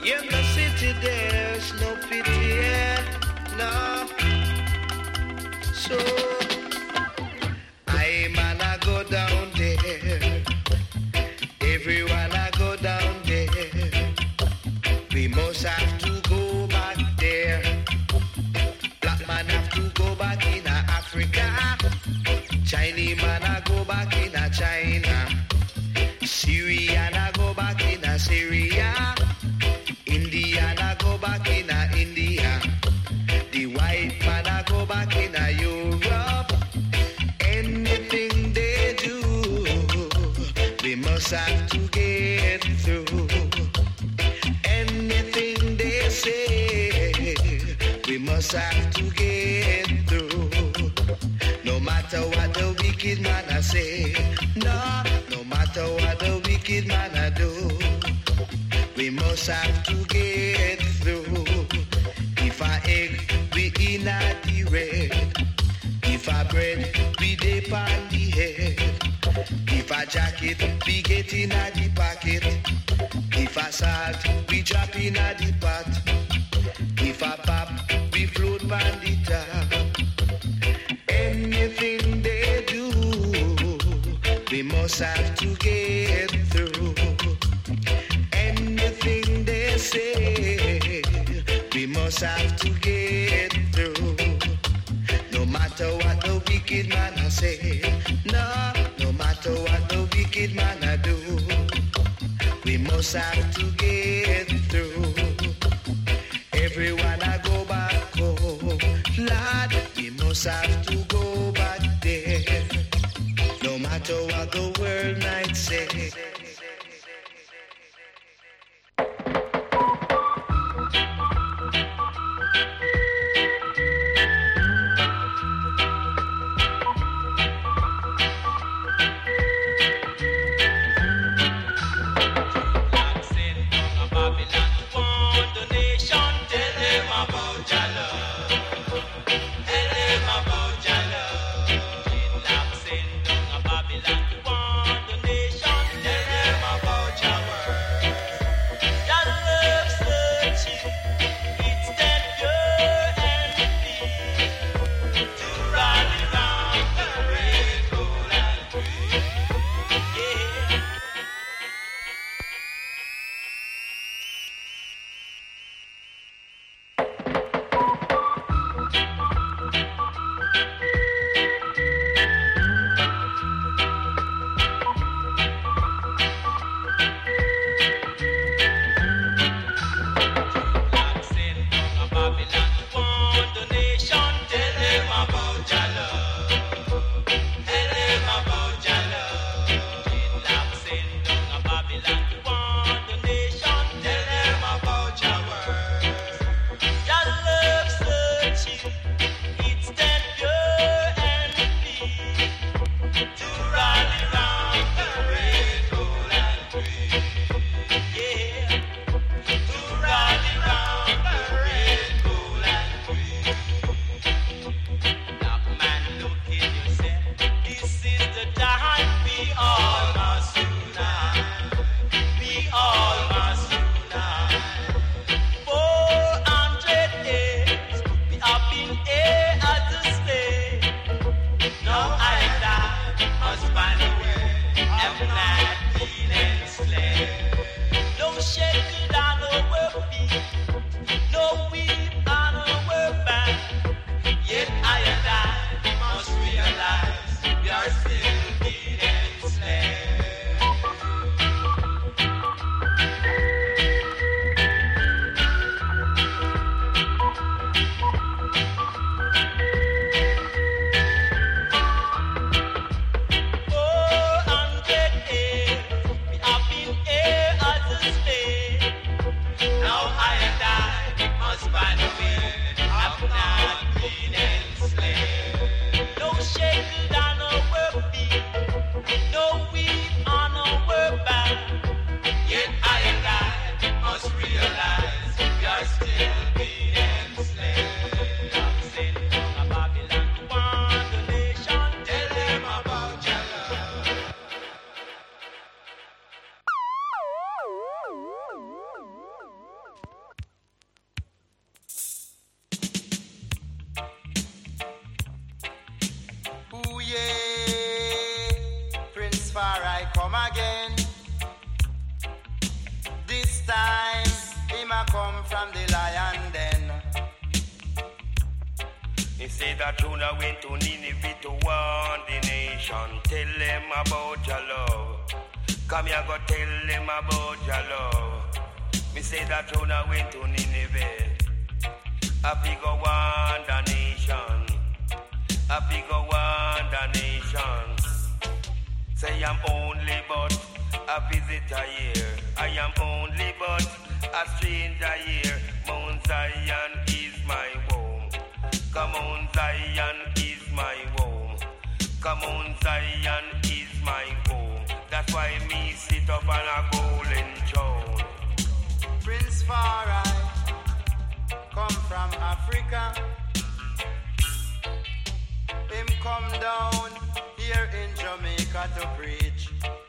In the city there's no pity, yeah, no. So I man I go down there. Everyone I go down there. We must have to go back there. Black man have to go back in Africa. Chinese man I go back in China. Syrian I go back in Syria. Indian I go back in India. The white man I go back in Europe. Anything they do, we must have to get through. Anything they say, we must have to get through. No matter what the wicked man I say, no, no matter what the wicked man I do, we must have to get through. If I egg, we in a the red. If I bread, we dip on the head. If I jacket, we get in a the pocket. If I salt, we drop in a the pot. If I pop, we float on the top. Anything they do, we must have to get through. Anything they say, we must have to get through. No matter what the wicked man I say, no, no matter what the wicked man I do, we must have to get through. Everyone I go back home, Lord, we must have to go back there. No matter what the world might say. four hundred years we have been here as a slave. from the lion den. He said that Jonah went to Nineveh to warn the nation. Tell them about your love. Come here, go tell them about your love. Me say that Jonah went to Nineveh. Happy go warn the nation. Happy go warn the nation. Say I'm only but a visitor here. I am only but a stranger here. Mount Zion is my home. Come on, Zion is my home. Come on, Zion is my home. That's why me sit up on a golden throne. Prince Farai come from Africa. Him come down here in Jamaica to preach.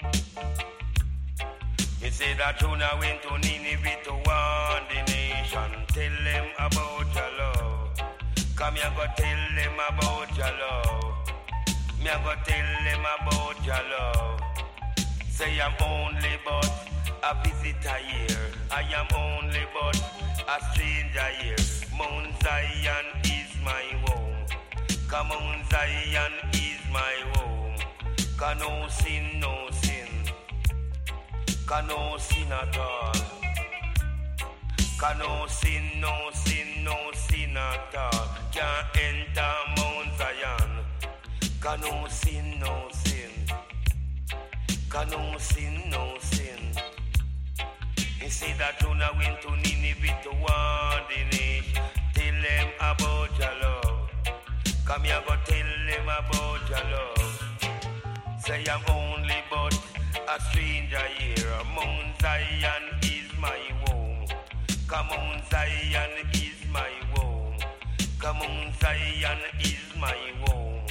He said that Jonah went to Nineveh to warn the nation. Tell them about your love. Come here, go tell them about your love. Me a go tell them about your love. Say I'm only but a visitor here. I am only but a stranger here. Mount Zion is my home. Come on, Zion is my home. Can no sin, no sin. Can no sin at all. Can no sin, no sin, no sin at all. Can't enter Mount Zion. Can no sin, no sin. Can no sin, no sin. He said that Jonah went to Nineveh to warn the nation. Tell them about your love. Come here, go tell them about your love. Say I'm only but a stranger here. Mount Zion is my home. Come on, Zion is my home. Come on, Zion is my home.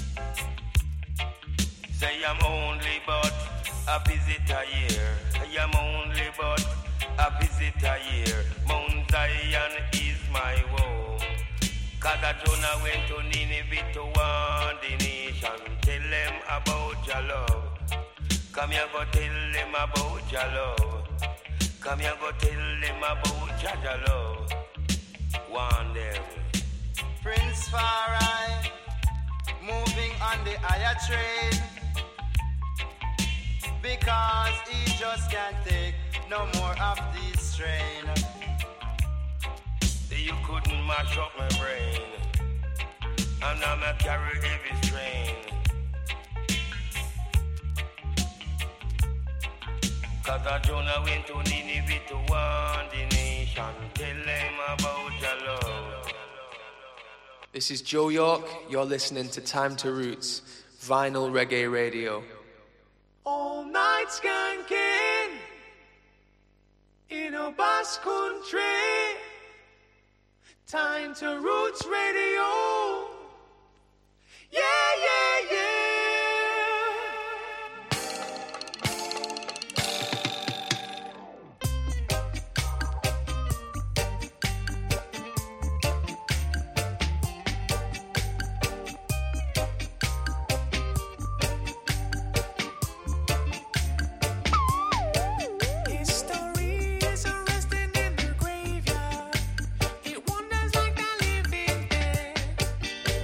Say I'm only but a visitor here. I am only but a visitor here. Mount Zion is my home. Cause a Jonah went to Nineveh to warn the nation. Tell them about your love. Come here, go tell them about your love. Come here, go tell them about your love. Warn them. Prince Farai moving on the higher train, because he just can't take no more of this strain. You couldn't mash up my brain, and I'm a carry heavy strain. Cause a Jonah went to Nineveh to warn the nation. Tell them about your love. This is Joe York. You're listening to Time to Roots, Vinyl Reggae Radio. All night skanking in a Basque country. Time to Roots Radio. Yeah, yeah, yeah. History is arresting in the graveyard. It wonders like the living dead.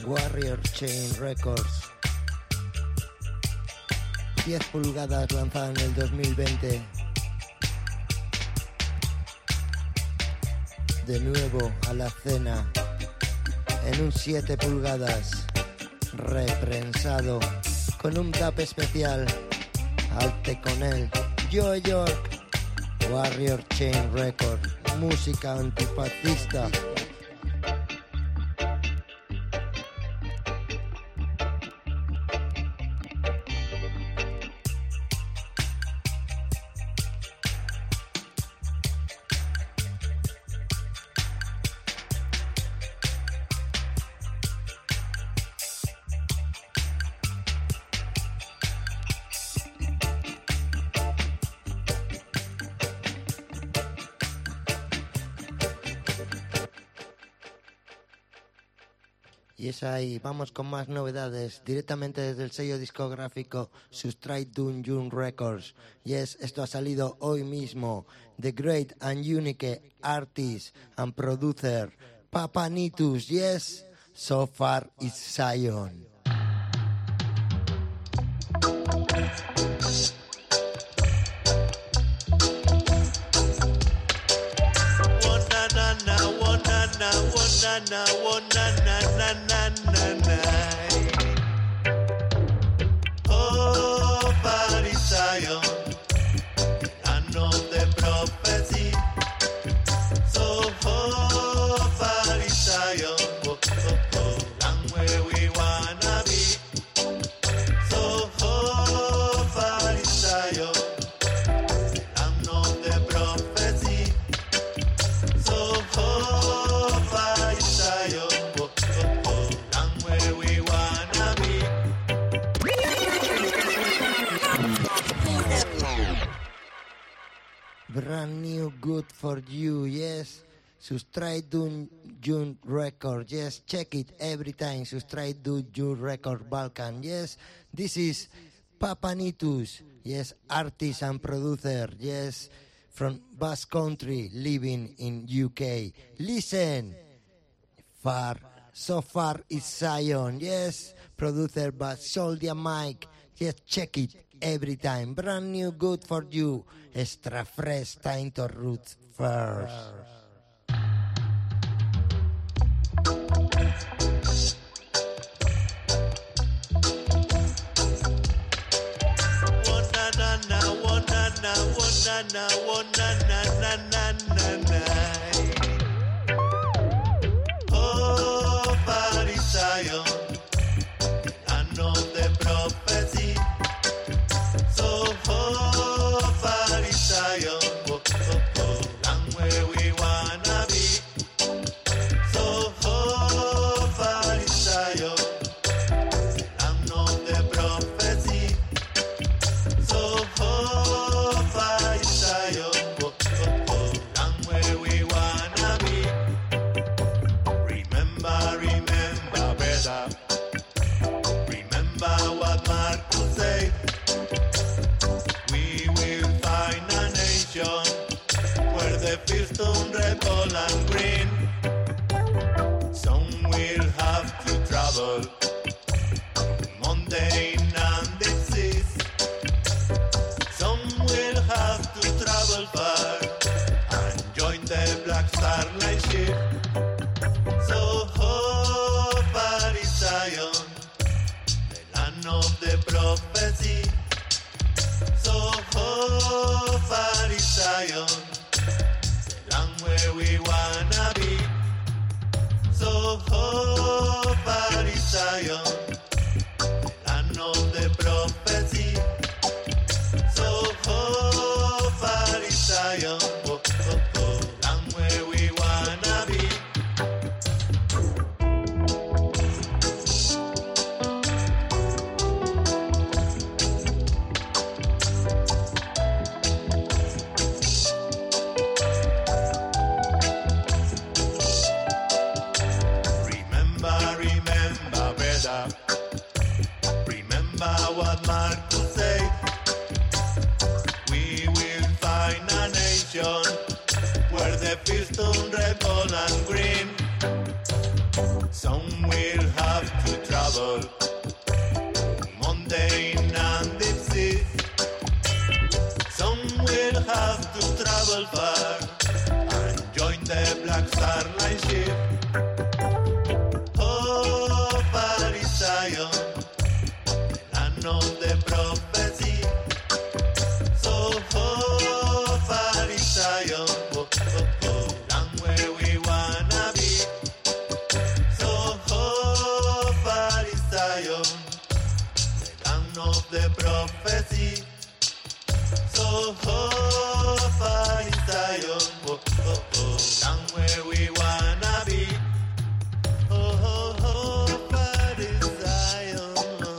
Warrior Chain Records. diez pulgadas lanzada en el dos mil veinte. De nuevo a la escena en un siete pulgadas reprensado con un tap especial Alte con él. Yo York, Warrior Chain Record, música antifascista. Y es ahí, vamos con más novedades, directamente desde el sello discográfico Substrate Dungeon Records. Y es, esto ha salido hoy mismo, The Great and Unique Artist and Producer, Papanitus, yes, So Far Is Zion. Na na na na na na na na. Oh, Paris Zion, land of the prophecy. So, oh, Paris Zion, oh, oh, oh, land where we wanna be. So, oh, Paris Zion, land of the prophecy. So, oh. Brand new, good for you, yes. Substrate Dungeon Record, yes. Check it every time. Substrate Dungeon Record Balkan, yes. This is Papanitus, yes. Artist and producer, yes. From Basque Country, living in U K. Listen. Far, So Far Is Zion, yes. Producer by Soldier Mike, yes. Check it every time. Brand new, good for you. Extra fresh, time to roots first. One na na na, one na na, one na na, one na na na na na na. Oh, Paris Zion, I know the prophecy. So, oh, Paris Zion, oh, oh, oh, land where we wanna be. So, oh, Paris Zion, land of the prophecy. So, oh, Paris Zion, oh, oh, oh, land where we wanna be. Remember, remember, better. Remember what Marcus said. Where the feastone red, gold and green. Some will have to travel mundane and disease. Some will have to travel far and join the black starlight ship. So, oh, Paris Zion, the land of the prophecy. So, oh, Paris Zion, the land where we wanna be. So, oh, Paris Zion, the land of the prophecy. So, oh, Paris Zion, oh, oh, oh, land where we wanna be. Remember what Marcus said. We will find a nation where the feastone red, gold and green. Some will have travel far and join the Black Star Line ship. Oh, Paris Zion, land of the prophecy. So, oh, Paris Zion, oh, oh, oh, land where we wanna be. So, oh, Paris Zion, the land of the prophecy. So, oh, Paris Zion, oh, oh, oh, land where we wanna be. Oh, oh, oh, Paris Zion.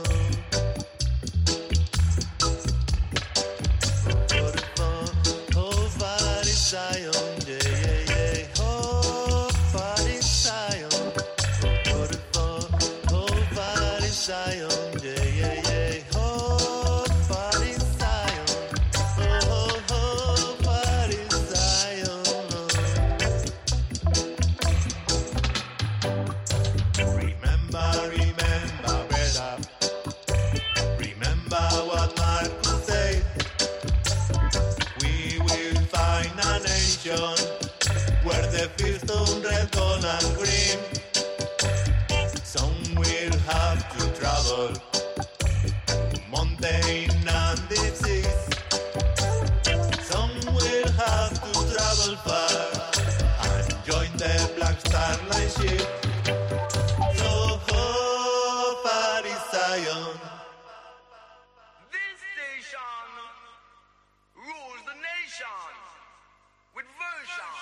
Oh, oh, Paris Zion, yeah, yeah, yeah. Oh, Paris Zion. Oh, oh, oh, Paris Zion, yeah, yeah, yeah. Oh, Paris Zion. Oh, oh, oh, Paris Zion. Remember, remember, brother. Remember what Marcus said. We will find a nation where the fields turn red, gold, and green. Some will have to travel mountain and deep seas. Some will have to travel far and join the Black Star Line ship. So, oh, Paris Zion. This station rules the nation with version.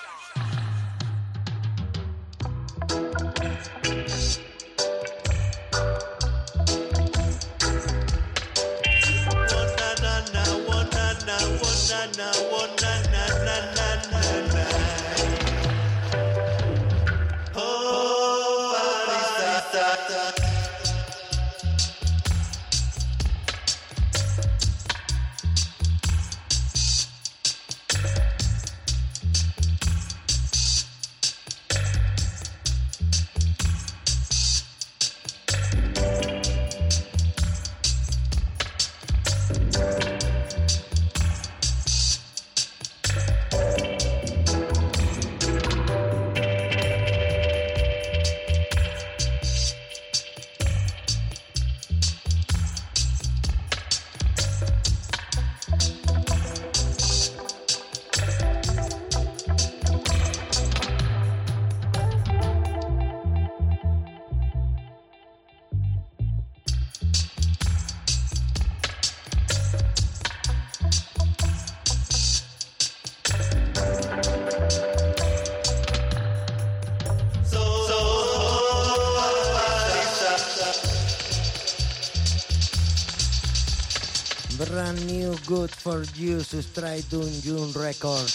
Brand new, good for you, Subscribe Dun Jun Records.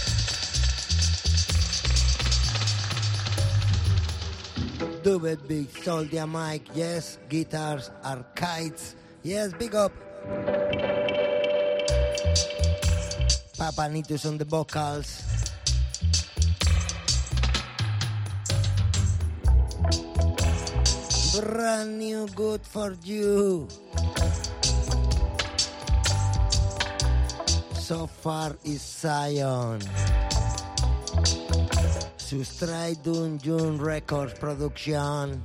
Do it big, Soldier Mike, yes, guitars, arcades, yes, big up. Papa Nitus on the vocals. Brand new, good for you. So far is Zion. Subscribe Dun Jun Records production.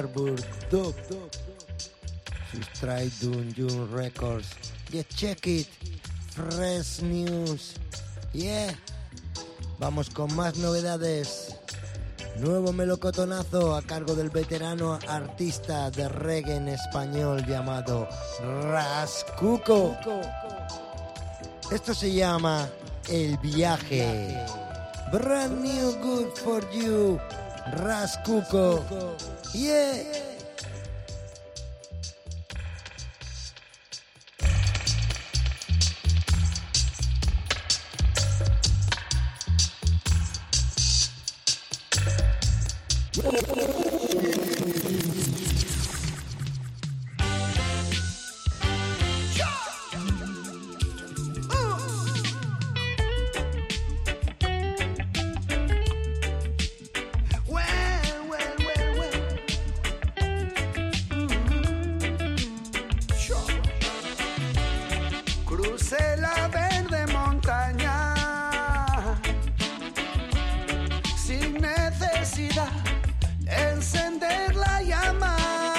Harbour Dub. Subscribe Dun Jun Records. Yeah, check it. Fresh news. Yeah. Vamos con más novedades. Nuevo melocotonazo a cargo del veterano artista de reggae en español llamado Ras Cuco. Esto se llama El Viaje. Brand new good for you, Ras Cuco. Yeah. Crucé la verde montaña sin necesidad de encender la llama.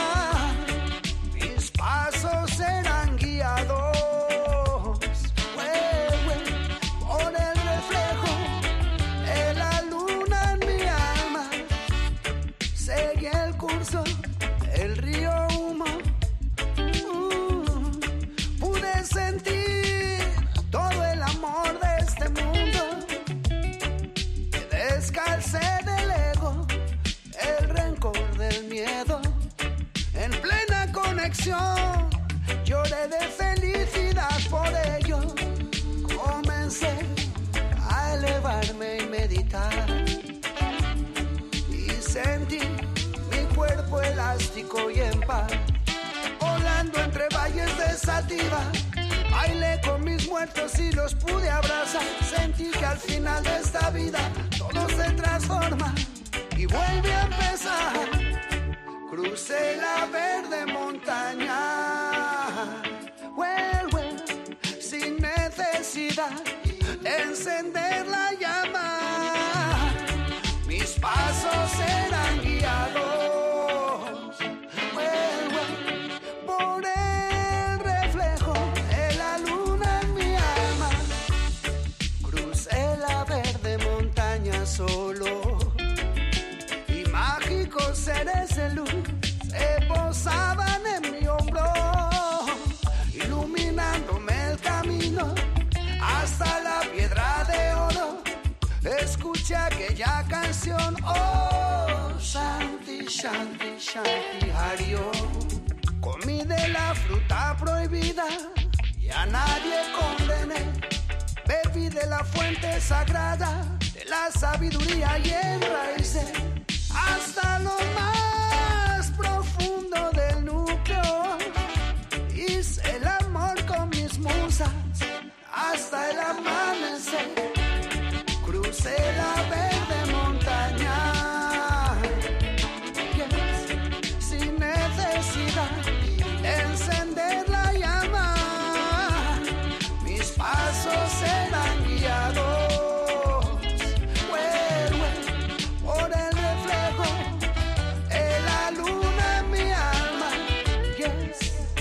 Mis pasos eran guiados güey, güey, por el reflejo de la luna en mi alma. Seguí el curso del río Humo. Mm, pude sentir todo el amor de este mundo. Me descalcé del ego, el rencor del miedo. En plena conexión, lloré de felicidad por ello. Comencé a elevarme y meditar. Y sentí mi cuerpo elástico y en paz. Volando entre valles de sativa, bailé con mis muertos y los pude abrazar. Sentí que al final de esta vida todo se transforma y vuelve a empezar. Crucé la verde montaña, well, well, sin necesidad de encender la llama. Mis pasos eran guiados, well, well, por el reflejo de la luna en mi alma. Crucé la verde montaña solo y mágicos seres de luz se posaban en mi hombro, iluminándome el camino hasta la piedra de oro. Escuché aquella canción, oh, Shanti, Shanti, Shanti, Hario. Comí de la fruta prohibida y a nadie condené. Bebí de la fuente sagrada de la sabiduría y enraicé hasta lo más profundo del núcleo. Hice el amor con mis musas hasta el amanecer. Crucé la verde montaña, yes, sin necesidad de encender la llama. Mis pasos eran guiados, well, well, por el reflejo de la luna en mi alma, yes.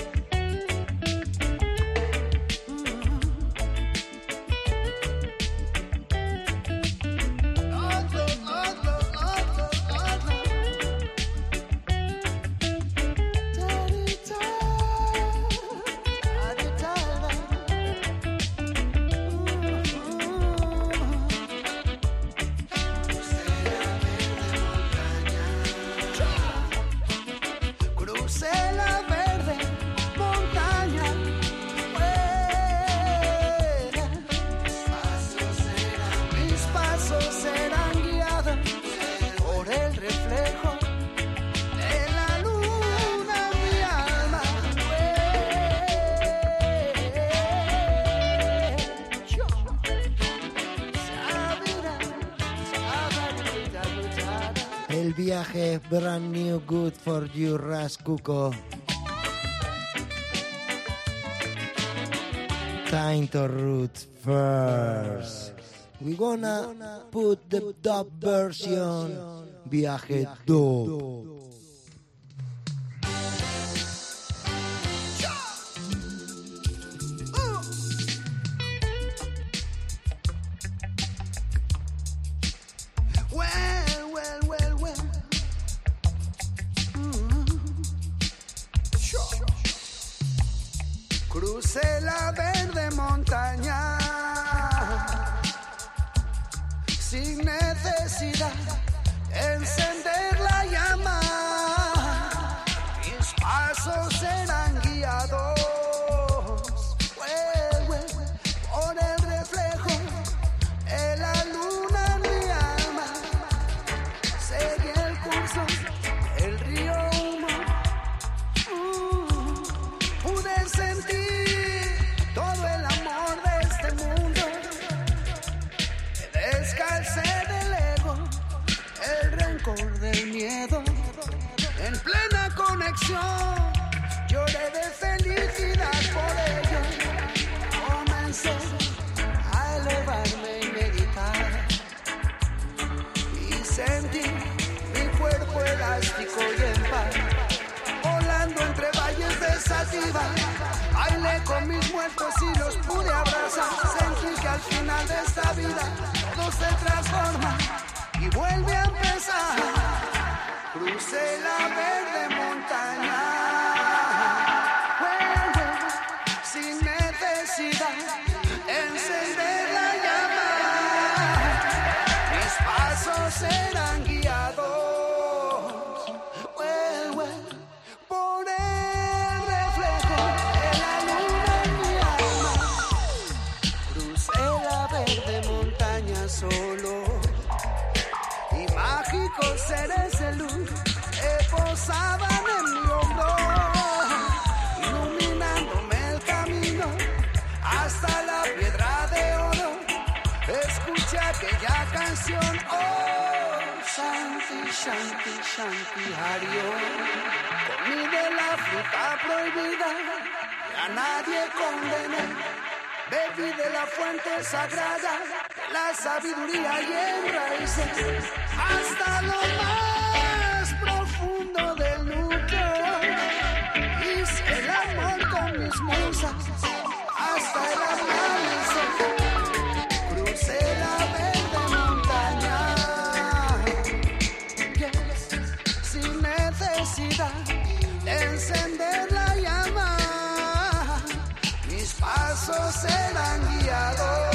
Crucé la verde montaña, well, mis pasos serán guiados por el reflejo de la luna en mi alma. El Viaje, brand new good for you, Ras Cuco. Time to roots first. We gonna put the dub version. Viaje dub. Crucé la verde montaña sin necesidad de encender la llama. Mis pasos serán guiados well, well, por el reflejo de la luna en mi alma. Seguí el curso del río Humo. Uh, pude sentir todo el amor de este mundo. Me descalcé del ego, el rencor del miedo. En plena conexión, lloré de felicidad por ello. Comencé a elevarme y meditar. Y sentí mi cuerpo elástico y en paz. Volando entre valles de sativa, bailé con mis muertos y los pude abrazar. Sentí que al final de esta vida todo se transforma y vuelve a empezar. Crucé la verde montaña, well, well, sin necesidad de encender la llama. Mis pasos serán guiados, well, well, por el reflejo de la luna en mi alma. Crucé la verde montaña solo, y mágicos seres de luz se posaban en mi hombro, iluminándome el camino hasta la piedra de oro. Escuché aquella canción, oh, Shanti, Shanti, Shanti, Hario. Comí de la fruta prohibida y a nadie condené. Bebí de la fuente sagrada, de la sabiduría y en raíces, hasta lo más profundo del núcleo. Hice el amor con mis musas, hasta el amanecer. Crucé la verde montaña, yes, sin necesidad de encender la llama. Mis pasos serán guiados.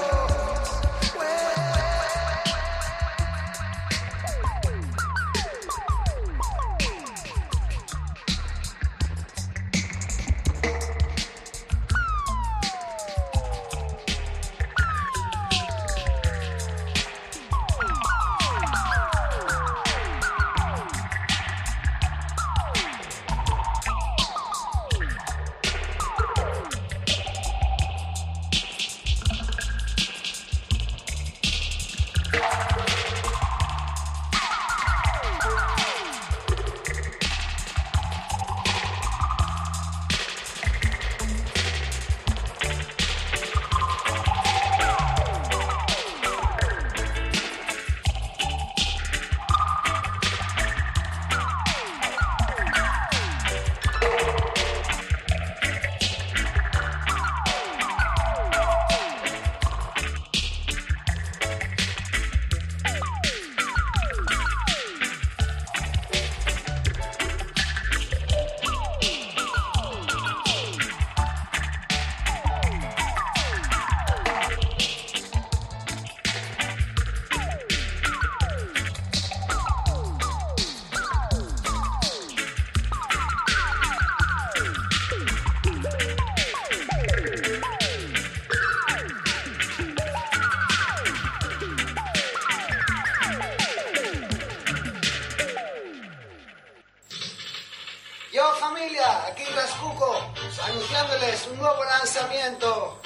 Yo familia, aquí Rascuco, anunciándoles un nuevo lanzamiento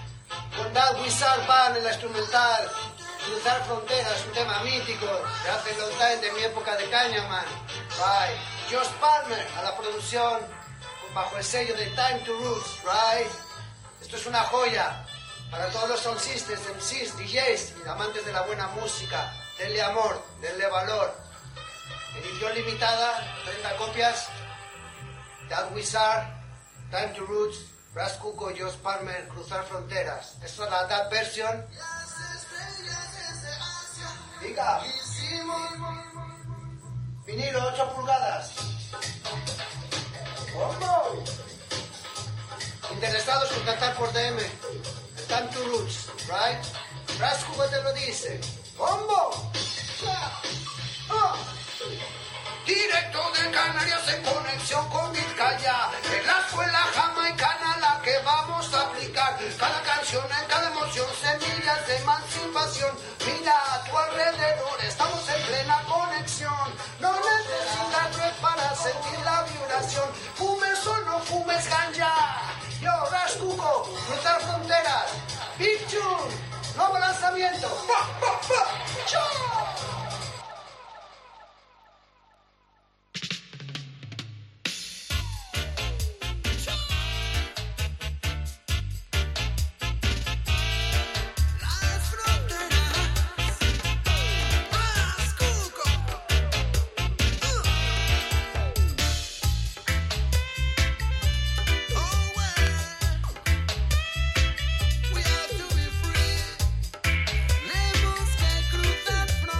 con That Wizard Band en la instrumental, Cruzar Fronteras, un tema mítico de hace long time de mi época de Cañaman. Right. Josh Palmer a la producción bajo el sello de Time to Roots, right. Esto es una joya para todos los sound systems, M Cs, D Js y amantes de la buena música. Denle amor, denle valor. Edición limitada, treinta copias. That Wizard, Time to Roots, Brass Cuco, Josh Palmer, Cruzar Fronteras. Esto es la That Version. Diga. Vinilo, ocho pulgadas. ¿Cómo? Interesados contactar por D M. Time to Roots, right? Rascugo te lo dice. ¡Combo! Ah. Directo de Canarias en conexión con Vizcaya. En la escuela jamaicana la que vamos a aplicar. Cada canción en cada emoción, semillas de emancipación. Mira a tu alrededor, estamos en plena conexión. No necesitas red para sentir la vibración. Fumes o no fumes ganja. Yo, Rascuco, cruzar fronteras. Big Tune, nuevo lanzamiento. ¡Bah, bah, bah! ¡Chao! Tenemos que cruzar fronteras.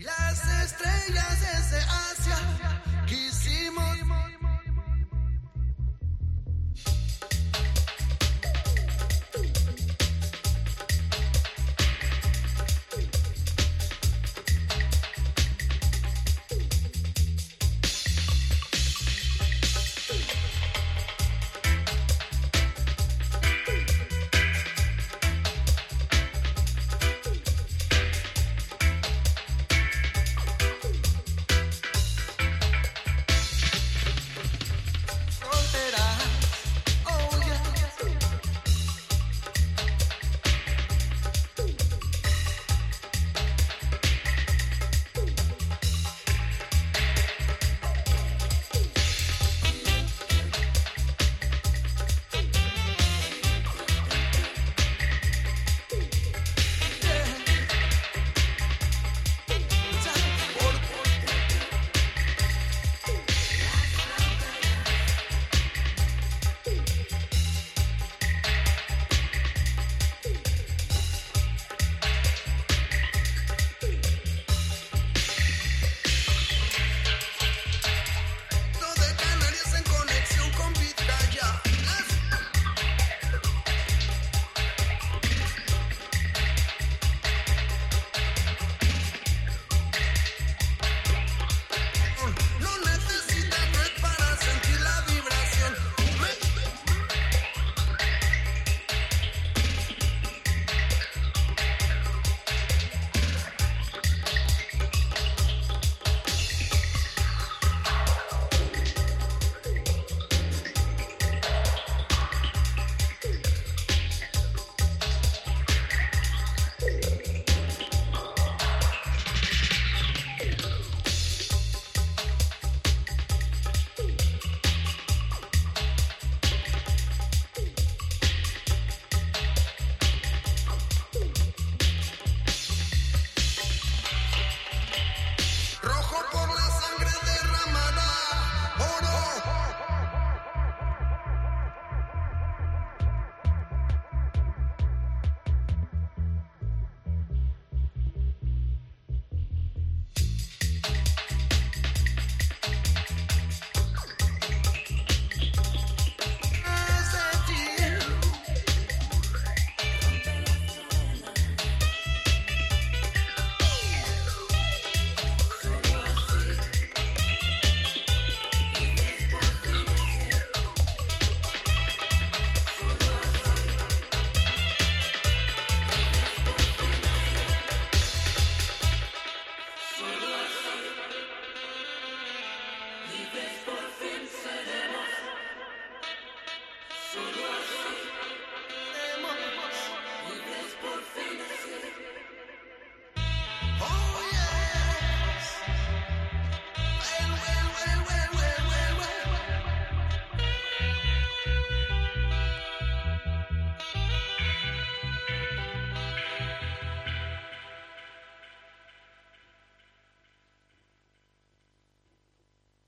Y las estrellas desde Asia quisimos.